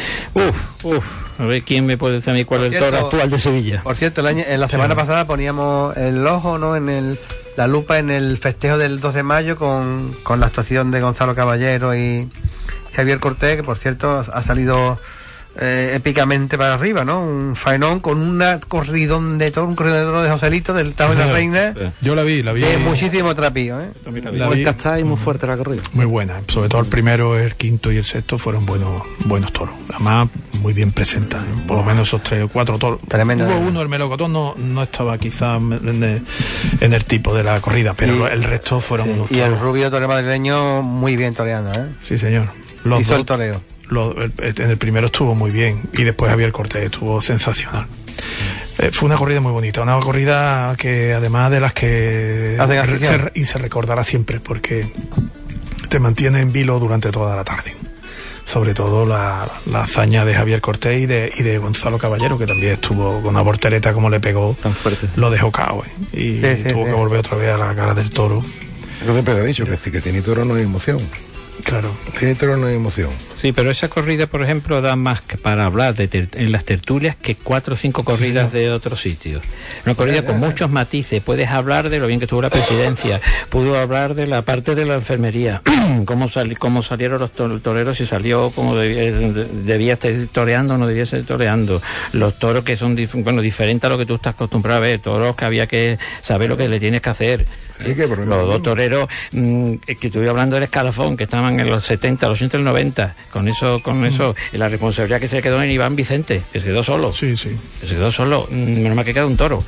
A ver, ¿quién me puede decir a mí cuál es el toro actual de Sevilla? Por cierto, en la semana pasada poníamos el ojo, ¿no? La lupa en el festejo del 2 de mayo con la actuación de Gonzalo Caballero y Javier Cortés, que por cierto ha salido épicamente para arriba, ¿no? Un faenón con un corridón de toro de Joselito del Tao de la Reina. Yo la vi. Muchísimo trapío, ¿eh? Muy castada y muy fuerte la corrida. Muy buena, sobre todo el primero, el quinto y el sexto fueron buenos toros. Además, muy bien presentados, ¿eh? Por lo menos esos 3 o 4 toros. Tremendo. Hubo uno, el melocotón, no estaba quizá en el tipo de la corrida, pero el resto fueron unos toros. Y el rubio torero madrileño muy bien toreando, ¿eh? Sí, señor. Hizo el toreo. En el primero estuvo muy bien y después Javier Cortés estuvo sensacional. Fue una corrida muy bonita, una corrida que además de las que se recordará siempre, porque te mantiene en vilo durante toda la tarde. sobre todo la hazaña de Javier Cortés y de Gonzalo Caballero, que también estuvo con una voltereta como le pegó, tan fuerte, sí. Lo dejó cao, y tuvo que volver otra vez a la cara del toro. Yo siempre he dicho que Cine Toro no hay emoción. Claro. Cine Toro no hay emoción. Sí, pero esa corrida, por ejemplo, da más que para hablar en las tertulias que 4 o 5 corridas de otros sitios. Una corrida con muchos matices. Puedes hablar de lo bien que estuvo la presidencia, pudo hablar de la parte de la enfermería, cómo salieron los toreros, si salió como debía estar toreando o no debía estar toreando. Los toros que son diferentes a lo que tú estás acostumbrado a ver, toros que había que saber lo que le tienes que hacer. Sí, los dos toreros que estoy hablando del escalafón, que estaban en los 70, los 80 y los 90, con eso, y la responsabilidad que se quedó en Iván Vicente, que se quedó solo. Sí. Que se quedó solo, menos mal que queda un toro.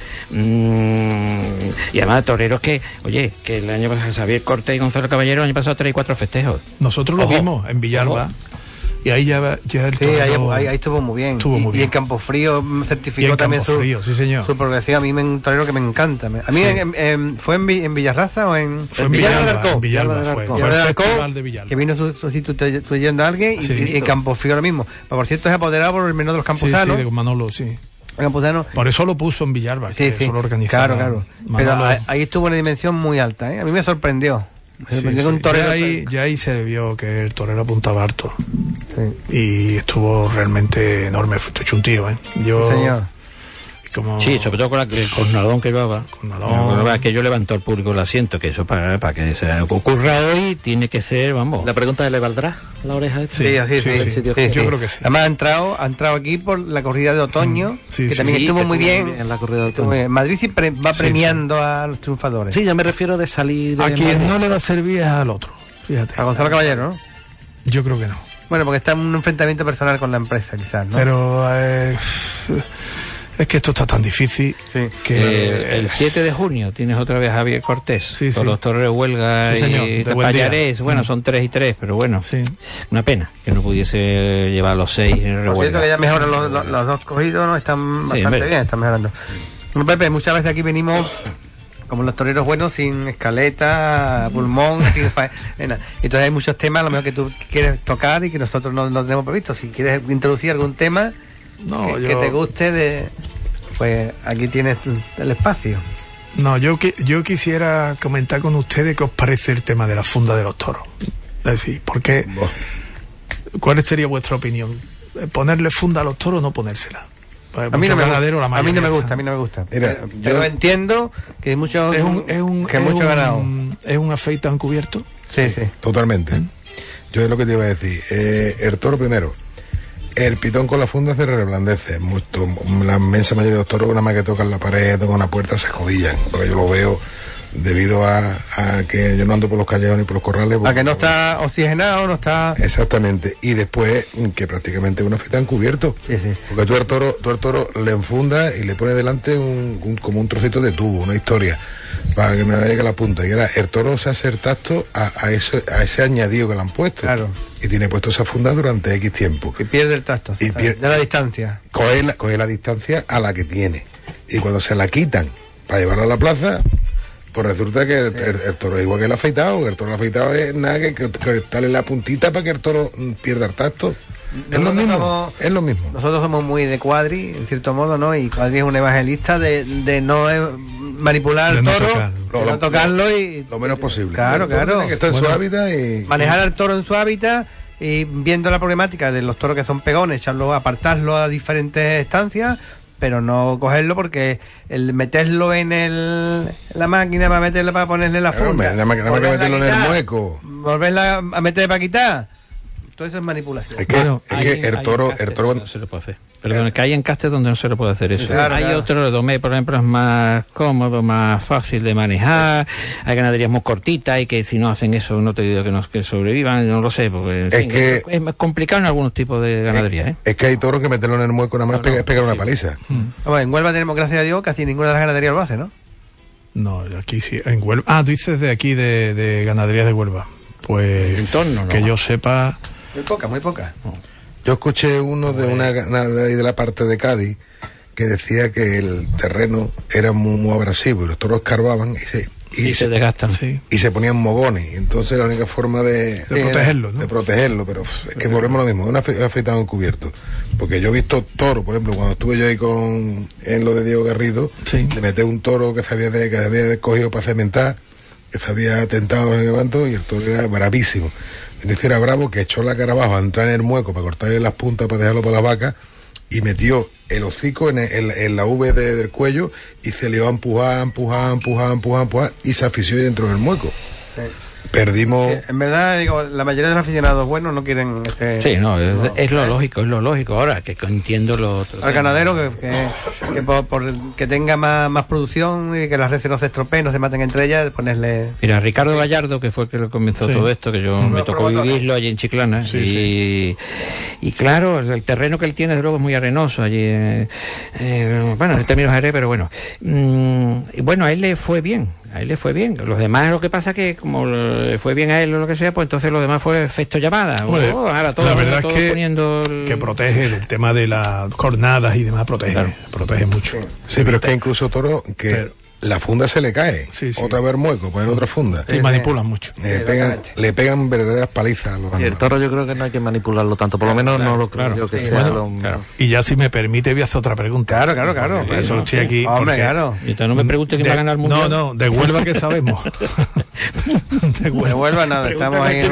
Y además toreros que el año pasado Javier Cortés y Gonzalo Caballero, el año pasado 3 y 4 festejos. Nosotros lo vimos en Villalba. Y ahí ya el torero... ahí estuvo muy bien. Y en Campofrío certificó también su progresión. A mí un torero que me encanta. A mí ¿fue en Villarraza o en...? Fue en Villalba. Fue el festival de Villalba. Que vino sustituyendo a alguien y en Campofrío lo mismo. Por cierto, es apoderado por el menor de los Camposanos. Sí, de Manolo, sí. Campuzano. Por eso lo puso en Villalba, que eso lo organizaba. Claro. Pero ahí estuvo una dimensión muy alta, A mí me sorprendió. Un torero ya ahí se vio que el torero apuntaba harto. Y estuvo realmente enorme. Fue hecho un tiro, señor. Sí, sobre todo con el cornalón que llevaba. Que yo levantó al público el asiento, que eso para que se ocurra hoy tiene que ser, vamos. La pregunta ¿le valdrá la oreja esta? Sí. Yo creo que sí. Además ha entrado aquí por la corrida de otoño, que también estuvo muy bien en la corrida de otoño. Madrid siempre va premiando a los triunfadores. Sí, yo me refiero de salir a quien no le va a servir es al otro, fíjate. A Gonzalo Caballero, ¿no? Yo creo que no. Bueno, porque está en un enfrentamiento personal con la empresa, quizás, ¿no? Pero es que esto está tan difícil que... el 7 de junio tienes otra vez a Javier Cortés con los toreros Huelga y Payarés. Bueno, son 3 y 3, pero bueno, una pena que no pudiese llevar los 6 en el Por cierto que ya mejoran los dos cogidos, ¿no? Están bastante bien, están mejorando. Bueno, Pepe, muchas veces aquí venimos como los toreros buenos, sin escaleta, pulmón, sin faena. Entonces hay muchos temas a lo mejor que tú quieres tocar y que nosotros no tenemos previsto. Si quieres introducir algún tema que te guste, pues aquí tienes el espacio. No, yo quisiera comentar con ustedes qué os parece el tema de la funda de los toros. Es decir, ¿cuál sería vuestra opinión? ¿Ponerle funda a los toros o no ponérsela? Pues a mí no me gusta. Mira, yo entiendo que hay muchos ganado. ¿Es un afeite encubierto? Sí. Totalmente. Yo es lo que te iba a decir. El toro primero. El pitón con la funda se reblandece. La inmensa mayoría de los toros, nada más que tocan la pared, tocan una puerta, se escobillan. Porque yo lo veo debido a que yo no ando por los callejones ni por los corrales. A que no está oxigenado, no está... Exactamente. Y después, que prácticamente una feta encubierto. Sí. Porque tú al toro le enfundas y le pones delante como un trocito de tubo, una historia, para que no llegue a la punta. Y ahora el toro se hace el tacto a ese añadido que le han puesto. Claro. Y tiene puesto esa funda durante X tiempo. Y pierde el tacto. De la distancia. Coge la distancia a la que tiene. Y cuando se la quitan para llevarla a la plaza, pues resulta que el toro es igual que el afeitado. El toro afeitado es nada que darle la puntita para que el toro pierda el tacto. Es lo mismo. Nosotros somos muy de Cuadri, en cierto modo, ¿no? Y Cuadri es un evangelista de no manipular al toro, no tocarlo y... Lo menos posible. Claro. Tiene que estar en su hábitat y... Manejar al toro en su hábitat y viendo la problemática de los toros que son pegones, apartarlo a diferentes estancias, pero no cogerlo porque el meterlo en la máquina para ponerle la funda, nada más que meterlo en el mueco, volverla a meter para quitar, todo eso es manipulación. Es que el toro no se lo puede hacer. Perdón, que hay encastes donde no se le puede hacer eso. Claro, hay otro, el domé, por ejemplo, es más cómodo, más fácil de manejar. Hay ganaderías muy cortitas y que si no hacen eso, no te digo que sobrevivan, no lo sé, porque es más complicado en algunos tipos de ganaderías. Es que hay toros que meterlo en el mueco nada más es pegar una paliza. Bueno, en Huelva tenemos, gracias a Dios, casi ninguna de las ganaderías lo hace, ¿no? No, aquí sí, en Huelva. tú dices de aquí, de ganaderías de Huelva. Pues, entorno, que yo sepa... Muy poca. No. Yo escuché uno de una ganadería de la parte de Cádiz que decía que el terreno era muy abrasivo y los toros escarbaban y se desgastan. Sí. Y se ponían mogones. Entonces la única forma de protegerlo, ¿no? De protegerlo, pero es que volvemos a lo mismo, un afeitado encubierto. Porque yo he visto toros, por ejemplo, cuando estuve yo ahí en lo de Diego Garrido, de meter un toro que se había cogido para cementar, que se había tentado en el levanto, y el toro era bravísimo. Entonces era bravo, que echó la cara abajo a entrar en el mueco para cortarle las puntas para dejarlo para la vaca, y metió el hocico en la V del cuello y se le iba a empujar, y se asfixió dentro del mueco. Sí. Perdimos. En verdad, digo, la mayoría de los aficionados buenos no quieren. Sí, no, es lo lógico, es lo lógico. Ahora que entiendo lo otro. Al ganadero que por que tenga más producción y que las reses no se estropeen, no se maten entre ellas, ponerle. Mira, Ricardo Gallardo, que fue el que lo comenzó todo esto, que yo me tocó vivirlo allí en Chiclana, y claro, el terreno que él tiene de luego es muy arenoso allí, bueno, en términos Jerez, pero bueno, y bueno, a él le fue bien. Los demás, lo que pasa que como le fue bien a él o lo que sea, pues entonces lo demás fue efecto llamada. Ahora todo, la verdad es que protege del tema de las cornadas y demás, protege mucho. Sí, pero es que incluso toro la funda se le cae, otra vez mueco, poner otra funda. Sí, manipulan mucho. Le pegan verdaderas palizas a los animales. Y el toro yo creo que no hay que manipularlo tanto, por lo menos no lo creo yo que sea. Y ya si me permite voy a hacer otra pregunta. Claro. Por eso estoy aquí. Hombre, claro. Entonces no me pregunte quién va a ganar el mundial. No, de Huelva que sabemos. de Huelva nada, estamos ahí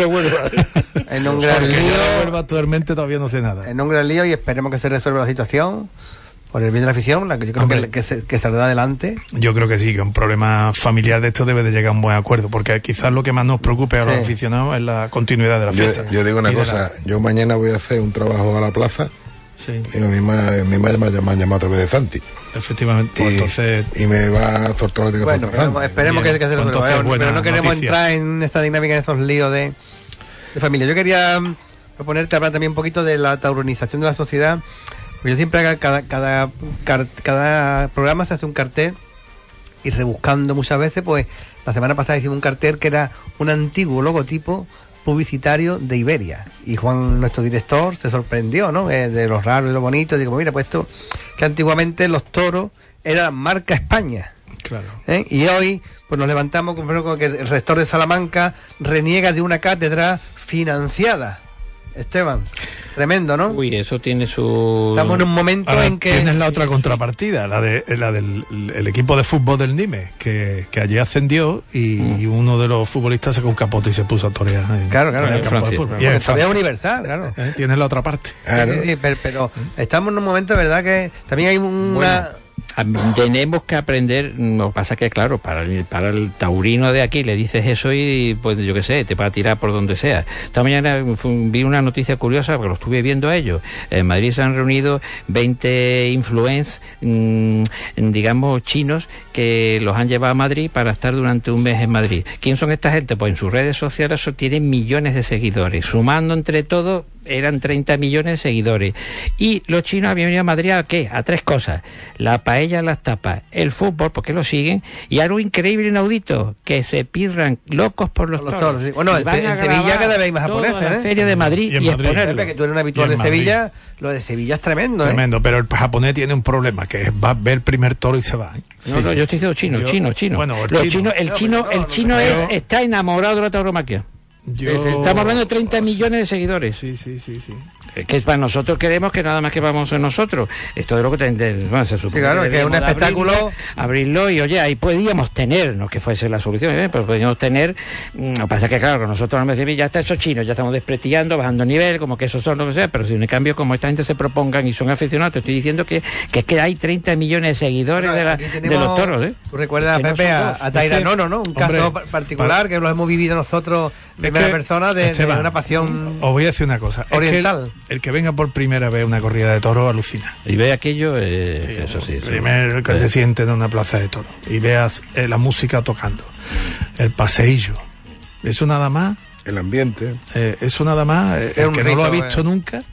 en un gran lío. De Huelva actualmente todavía no sé nada. En un gran lío y esperemos que se resuelva la situación. Por el bien de la afición, yo creo que saldrá adelante. Yo creo que sí, que un problema familiar de esto debe de llegar a un buen acuerdo, porque quizás lo que más nos preocupe a los aficionados es la continuidad de la fiesta. Yo digo una cosa, yo mañana voy a hacer un trabajo a la plaza, y mi madre me ha llamado a través de Santi. Efectivamente, pues entonces... Y me va a sortear la bueno, esperemos que se resuelva, pero no queremos entrar en esta dinámica, en esos líos de familia. Yo quería proponerte hablar también un poquito de la tauronización de la sociedad. Yo siempre cada programa se hace un cartel y rebuscando muchas veces, pues la semana pasada hicimos un cartel que era un antiguo logotipo publicitario de Iberia, y Juan, nuestro director, se sorprendió, ¿no? De lo raro y lo bonito. Digo, mira, pues esto, que antiguamente los toros eran marca España. Claro. Y hoy pues nos levantamos con que el rector de Salamanca reniega de una cátedra financiada. Esteban, tremendo, ¿no? Uy, eso tiene su... Estamos en un momento en que... Tienes la otra contrapartida, la del el equipo de fútbol del Nime, que allí ascendió y uno de los futbolistas sacó un capote y se puso a torear. Claro, en el campo de fútbol. Y en Francia universal, claro. Tienes la otra parte. Sí, pero estamos en un momento, de verdad, que también hay una... Tenemos que aprender. Lo que pasa que, claro, para el taurino de aquí le dices eso y pues yo qué sé, te va a tirar por donde sea. Esta mañana vi una noticia curiosa porque lo estuve viendo a ellos. En Madrid se han reunido 20 influencers, digamos, chinos, que los han llevado a Madrid para estar durante un mes en Madrid. ¿Quién son esta gente? Pues en sus redes sociales eso tienen millones de seguidores. Sumando entre todos eran 30 millones de seguidores. Y los chinos habían venido a Madrid ¿a qué? A tres cosas: la paella, las tapas, el fútbol, porque lo siguen, y algo increíble y inaudito, que se pirran locos por los toros. Sí. Bueno, en Sevilla cada vez más japoneses, la feria de Madrid y exponerlo. Que tú eres un habitual de Sevilla, lo de Sevilla es tremendo. Tremendo, pero el japonés tiene un problema, que va a ver el primer toro y se va. No, yo estoy diciendo chino. Bueno, el chino está enamorado de la tauromaquia. Estamos hablando de 30 millones de seguidores. Sí. Que para nosotros queremos que nada más que vamos a nosotros. Esto es lo que se supone. Claro, que es un espectáculo. Abrirlo y oye, ahí podíamos tener, no que fuese la solución, pero podíamos tener. Lo que pasa es que, claro, nosotros no me decimos, ya está esos chinos, ya estamos desprestigiando, bajando nivel, como que esos son lo que sea, pero si en cambio, como esta gente se propongan y son aficionados, te estoy diciendo que es que hay 30 millones de seguidores de los toros. Tú recuerdas, Pepe, a Taira Nono, ¿no? Un caso particular que lo hemos vivido nosotros. Primera persona de una pasión. Os voy a decir una cosa oriental. El que venga por primera vez a una corrida de toros alucina. Y ve aquello, eso sí. Primero que se siente en una plaza de toros y veas la música tocando, el paseillo. Eso nada más. El ambiente. Eso nada más. El que no lo ha visto nunca,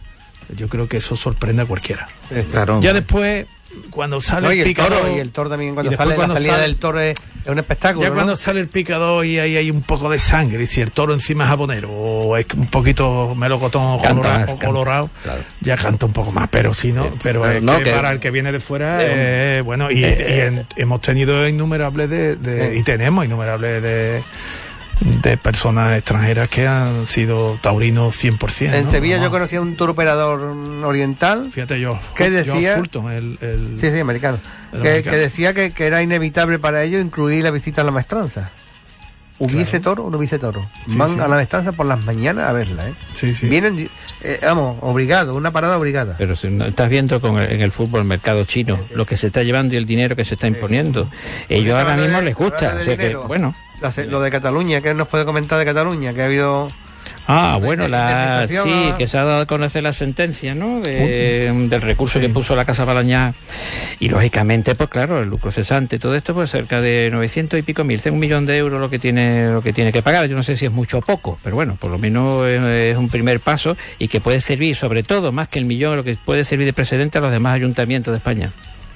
Yo creo que eso sorprende a cualquiera. Claro. Ya después, cuando sale el picador, picador... y el toro también, cuando sale la salida del toro es un espectáculo, Ya ¿no? cuando sale el picador y ahí hay un poco de sangre, y si el toro encima es habanero o es un poquito melocotón colorado, claro, ya canta un poco más, pero si no, pero es no, que para el que viene de fuera, bueno, hemos tenido innumerables y tenemos innumerables de personas extranjeras que han sido taurinos 100%. En ¿no? Sevilla yo conocí a un toro operador oriental. Fíjate, que decía, Fulton, sí, americano. Que decía que era inevitable para ellos incluir la visita a la maestranza. Hubiese toro o no hubiese toro. Sí, Van sí. a la maestranza por las mañanas a verla, ¿eh? Sí, sí. Vienen, obligados, una parada obligada. Pero si no, estás viendo en el fútbol, el mercado chino, lo que se está llevando y el dinero que se está imponiendo. Ellos ahora mismo les gusta. O sea que, bueno. Lo de Cataluña, ¿qué nos puede comentar de Cataluña? Que ha habido... Bueno, sí, que se ha dado a conocer la sentencia, ¿no? Del recurso que puso la Casa Balañá. Y lógicamente, pues claro, el lucro cesante, todo esto, pues cerca de 900 y pico mil, 1 millón de euros lo que tiene que pagar. Yo no sé si es mucho o poco, pero bueno, por lo menos es un primer paso y que puede servir, sobre todo, más que el millón, lo que puede servir de precedente a los demás ayuntamientos de España.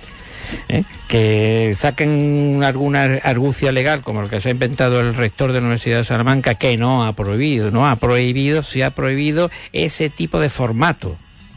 Que saquen alguna argucia legal como lo que se ha inventado el rector de la Universidad de Salamanca, que no ha prohibido, sí ha prohibido ese tipo de formato,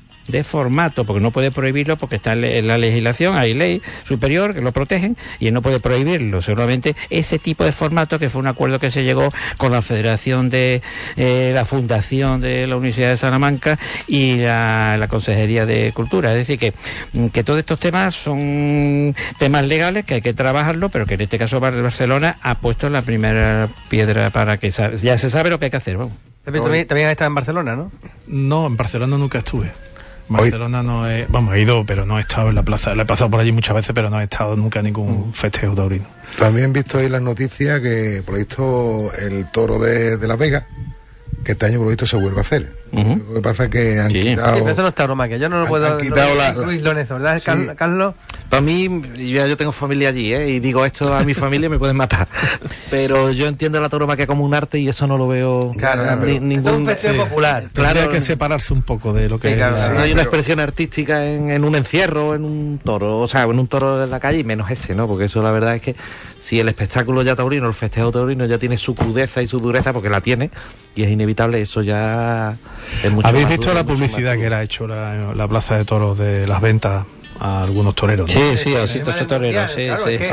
porque no puede prohibirlo porque está en la legislación, hay ley superior que lo protegen y él no puede prohibirlo. Seguramente ese tipo de formato, que fue un acuerdo que se llegó con la Federación de la Fundación de la Universidad de Salamanca y la Consejería de Cultura. Es decir, que todos estos temas son temas legales que hay que trabajarlo, pero que en este caso Barcelona ha puesto la primera piedra para que ya se sabe lo que hay que hacer. Vamos. También has estado en Barcelona, ¿no? No, en Barcelona nunca estuve. Barcelona no he ido, pero no he estado en la plaza. La he pasado por allí muchas veces, pero no he estado nunca en ningún festejo taurino. También he visto ahí las noticias que, por lo visto, el toro de La Vega, que este año, por lo visto, se vuelve a hacer. Lo que pasa es que han quitado... Sí, pero eso no es tauromaquia, yo no lo puedo incluirlo en eso, ¿verdad, sí. Carlos? Para mí, yo tengo familia allí, y digo esto a mi familia y me pueden matar. Pero yo entiendo la tauromaquia como un arte y eso no lo veo ningún... Es un festejo popular. Claro, hay que separarse un poco de lo que... Claro. No hay una expresión artística en un encierro, en un toro, o sea, en un toro en la calle, y menos ese, ¿no? Porque eso la verdad es que si el espectáculo ya taurino, el festejo taurino ya tiene su crudeza y su dureza, porque la tiene, y es inevitable, eso ya es mucho ¿Habéis más visto duro, la publicidad que le ha hecho la Plaza de Toros de Las Ventas a algunos toreros? ¿no? Sí, a los toreros, sí.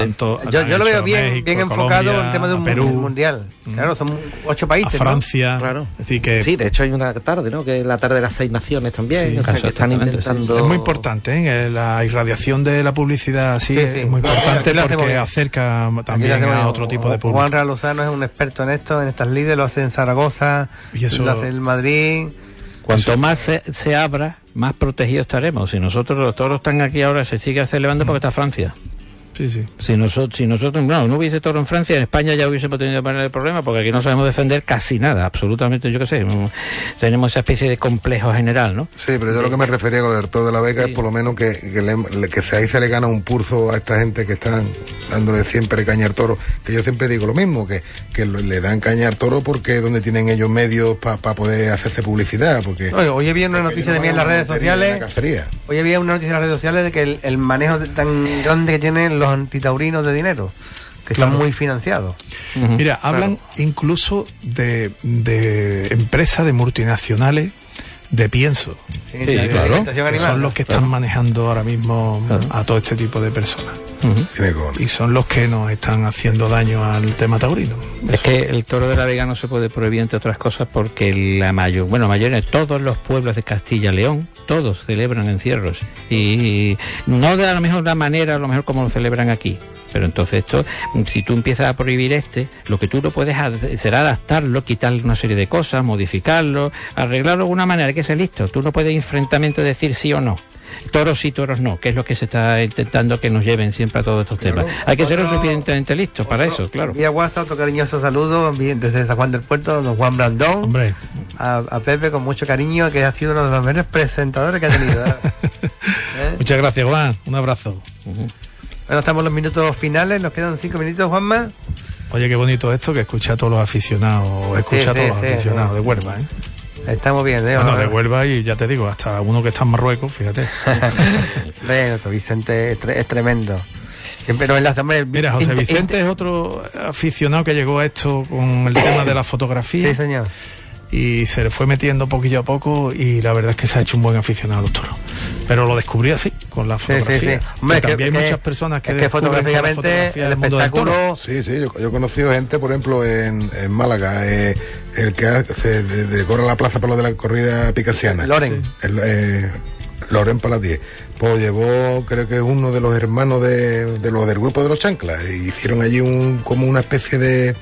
Yo lo veo bien enfocado en el tema de un Perú, mundial. Claro, son 8 países. A Francia. ¿no? Claro. Es decir que... Sí, de hecho hay una tarde, ¿no? Que es la tarde de las 6 naciones también. Sí, o sea, que están intentando... Es muy importante, la irradiación de la publicidad es muy importante porque acerca también a otro tipo de público. Juan Lozano es un experto en esto, en estas lides, lo hace en Zaragoza, lo hace en Madrid. Cuanto más se abra, más protegidos estaremos. Si nosotros, los toros están aquí ahora, se sigue celebrando porque está Francia. Sí. Si nosotros no hubiese toro en Francia, en España ya hubiésemos tenido el problema, porque aquí no sabemos defender casi nada, absolutamente, yo qué sé, tenemos esa especie de complejo general, ¿no? Sí, pero yo lo que me refería con el toro de La Vega es por lo menos que ahí se le gana un pulso a esta gente que están dándole siempre caña al toro, que yo siempre digo lo mismo, que le dan caña al toro porque es donde tienen ellos medios para poder hacerse publicidad, porque... Hoy había una noticia también en las redes sociales, de que el manejo tan grande que tienen los antitaurinos de dinero, que están muy financiados. Mira, hablan incluso de empresas, de multinacionales de pienso. Sí, claro. Que son los que están manejando ahora mismo a todo este tipo de personas. Y son los que nos están haciendo daño al tema taurino. Es que el toro de La Vega no se puede prohibir, entre otras cosas, porque la mayoría de todos los pueblos de Castilla y León, todos celebran encierros. Y no de la mejor manera, a lo mejor como lo celebran aquí. Pero entonces esto, si tú empiezas a prohibir lo que tú no puedes hacer será adaptarlo, quitarle una serie de cosas, modificarlo, arreglarlo de alguna manera, hay que ser listo. Tú no puedes enfrentamente decir sí o no. Toros sí, toros no, que es lo que se está intentando que nos lleven siempre a todos estos temas. Hay que ser lo suficientemente listos para eso, claro. Vía WhatsApp, otro cariñoso saludo desde San Juan del Puerto, don Juan Brandón. Hombre. A Pepe con mucho cariño, que ha sido uno de los mejores presentadores que ha tenido. Muchas gracias, Juan. Un abrazo. Bueno, estamos en los minutos finales, nos quedan 5 minutos, Juanma. Oye, qué bonito esto, que escucha a todos los aficionados, de Huelva, Estamos bien, Bueno, de Huelva y ya te digo, hasta uno que está en Marruecos, fíjate. Nuestro Vicente es tremendo. Siempre nos enlaza, hombre. Mira, José Vicente es otro aficionado que llegó a esto con el tema de la fotografía. Sí, señor. Y se le fue metiendo poquillo a poco y la verdad es que se ha hecho un buen aficionado a los toros. Pero lo descubrí así, con la fotografía. Sí. Hombre, también hay muchas personas que fotográficamente el espectáculo... Sí, yo he conocido gente, por ejemplo, en Málaga, el que decora la plaza para lo de la corrida picasiana. Loren. Sí. Loren Palatier. Pues llevó, creo que es uno de los hermanos de los del grupo de los chanclas. E hicieron allí como una especie de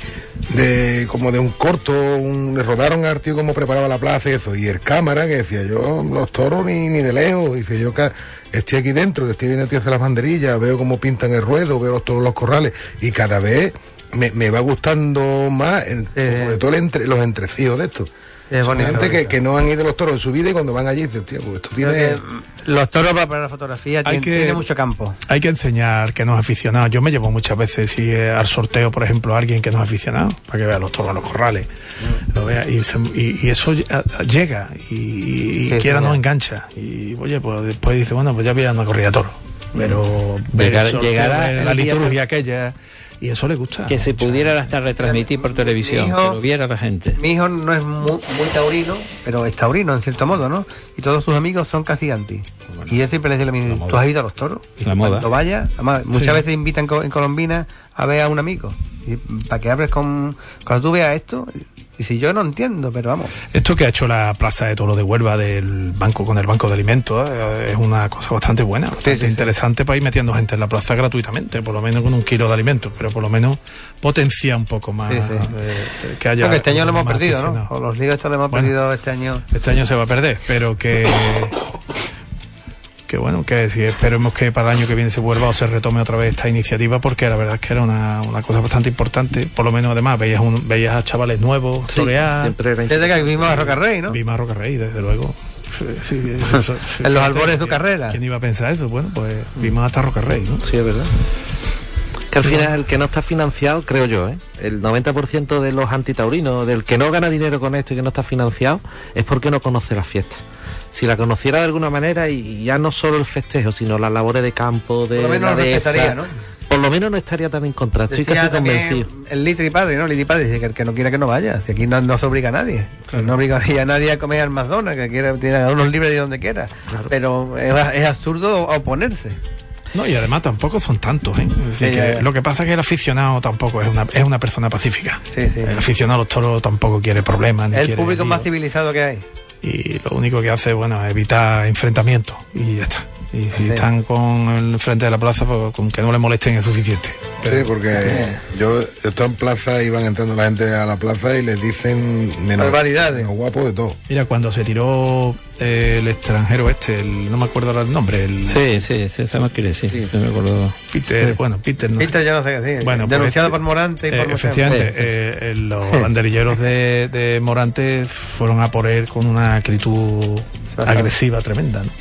como de un corto, le rodaron al tío cómo preparaba la plaza y eso, y el cámara que decía, yo los toros ni de lejos, dice, yo estoy aquí dentro, estoy viendo a ti hacer las banderillas, veo cómo pintan el ruedo, veo todos los corrales, y cada vez me va gustando más, sobre todo los entresijos de esto. Es bonito, gente que no han ido los toros en su vida y cuando van allí dicen, tío, pues esto tiene... Los toros para la fotografía tiene mucho campo. Hay que enseñar que no es aficionado. Yo me llevo muchas veces al sorteo, por ejemplo, a alguien que no es aficionado, para que vea los toros a los corrales, lo vea, y eso llega y quiera no engancha. Y oye, pues después dice, bueno, pues ya voy a una corrida de toros. Pero llegará la liturgia aquella... Y eso le gusta. Que se pudiera hasta retransmitir por televisión, que lo viera la gente. Mi hijo no es muy taurino, pero es taurino en cierto modo, ¿no? Y todos sus amigos son casi anti. Bueno, y él siempre le dice a mí, ¿tú has ido a los toros? Y la moda. Cuando vaya, además, muchas veces invitan en Colombina a ver a un amigo. Y para que hables cuando tú veas esto... Y si yo no entiendo, pero vamos. Esto que ha hecho la Plaza de Toros de Huelva con el Banco de Alimentos es una cosa bastante buena, bastante interesante para ir metiendo gente en la plaza gratuitamente, por lo menos con 1 kilo de alimentos, pero por lo menos potencia un poco más que haya. Porque este año lo hemos perdido, ¿no? O los líos estos lo hemos perdido este año. Este año se va a perder, pero que bueno, que si esperemos que para el año que viene se vuelva o se retome otra vez esta iniciativa, porque la verdad es que era una cosa bastante importante, por lo menos además veías a chavales nuevos torear. Desde que vimos a Rocarrey, ¿no? Vimos a Rocarrey, desde luego. En los albores de su carrera. ¿Quién iba a pensar eso? Bueno, pues vimos hasta Rocarrey, ¿no? Sí, es verdad. Que al final el que no está financiado, creo yo, el 90% de los antitaurinos, del que no gana dinero con esto y que no está financiado, es porque no conoce la fiesta. Si la conociera de alguna manera, y ya no solo el festejo, sino las labores de campo, de por lo menos la dehesa, ¿no? Por lo menos no estaría tan en contra. Estoy casi convencido. El Litri Padre, ¿no? Litri Padre dice que el que no quiera que no vaya. Si aquí no se obliga a nadie. Claro. No obligaría a nadie a comer al McDonald's, que quiera, tiene unos libres de donde quiera. Claro. Pero es absurdo oponerse. No, y además tampoco son tantos, ¿eh? Es decir, que lo que pasa es que el aficionado tampoco es una persona pacífica. El aficionado a los toros tampoco quiere problemas. Ni el público más civilizado que hay. Y lo único que hace, bueno, es evitar enfrentamientos y ya está. Y si están con el frente de la plaza, pues con que no le molesten es suficiente. Sí, porque yo estoy en plaza y van entrando la gente a la plaza y les dicen menos guapo de todo. Mira, cuando se tiró el extranjero no me acuerdo ahora el nombre. Sí, se me quiere, sí, me acuerdo. Peter, no. Peter yo no sé qué decir. Bueno, denunciado por Morante y por efectivamente, los banderilleros de Morante fueron a por él con una actitud agresiva tremenda, ¿no?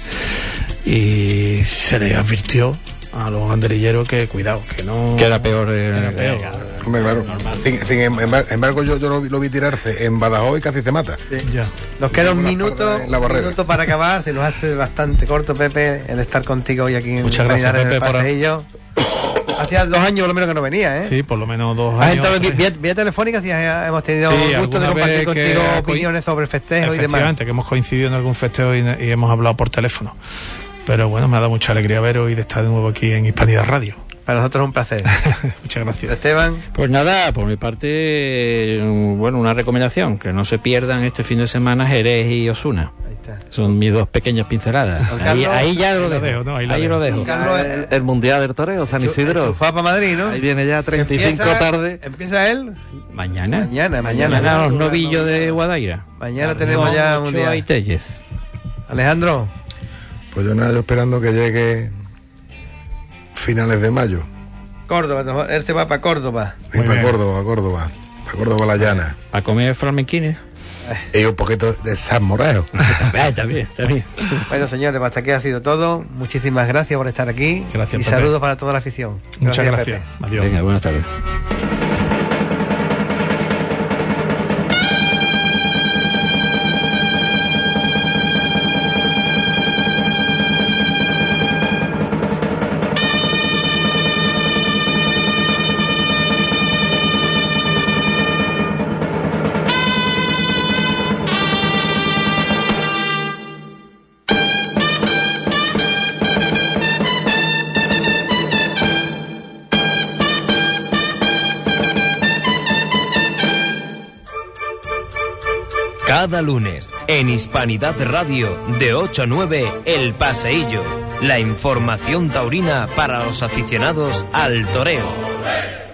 Y se les advirtió a los banderilleros que cuidado, que no... Que era peor. Hombre, claro. Sin embargo, yo lo vi tirarse en Badajoz y casi se mata. Sí. Ya. Nos queda un minuto para acabar. Se nos hace bastante corto, Pepe, el estar contigo hoy aquí en el paseillo. Hacía 2 años por lo menos que no venía, ¿eh? Sí, por lo menos 2 años. Vía telefónica sí hemos tenido el gusto de compartir contigo opiniones sobre festejo y demás. Efectivamente, que hemos coincidido en algún festejo y hemos hablado por teléfono. Pero bueno, me ha dado mucha alegría veros y de estar de nuevo aquí en Hispanidad Radio. Para nosotros es un placer. Muchas gracias. Esteban. Pues nada, por mi parte, bueno, una recomendación, que no se pierdan este fin de semana Jerez y Osuna. Ahí está. Son mis 2 pequeñas pinceladas. Ahí ya lo dejo. Ahí lo dejo. El Mundial del Toreo, San Isidro. Fue para Madrid, ¿no? Ahí viene ya 35 tarde. ¿Empieza él? Mañana Mañana los novillos de Guadaira. Mañana tenemos ya Mundial. Y Tellez. Alejandro. Pues yo yo esperando que llegue finales de mayo. Córdoba, él se va para Córdoba. Sí, para Córdoba la llana. ¿A comer flamenquines? Y un poquito de San Moreo. Está bien. Bueno, señores, hasta aquí ha sido todo. Muchísimas gracias por estar aquí. Gracias, y Pepe. Saludos para toda la afición. Muchas gracias. Adiós. Venga, buenas tardes. Cada lunes, en Hispanidad Radio, de 8 a 9, El Paseillo. La información taurina para los aficionados al toreo.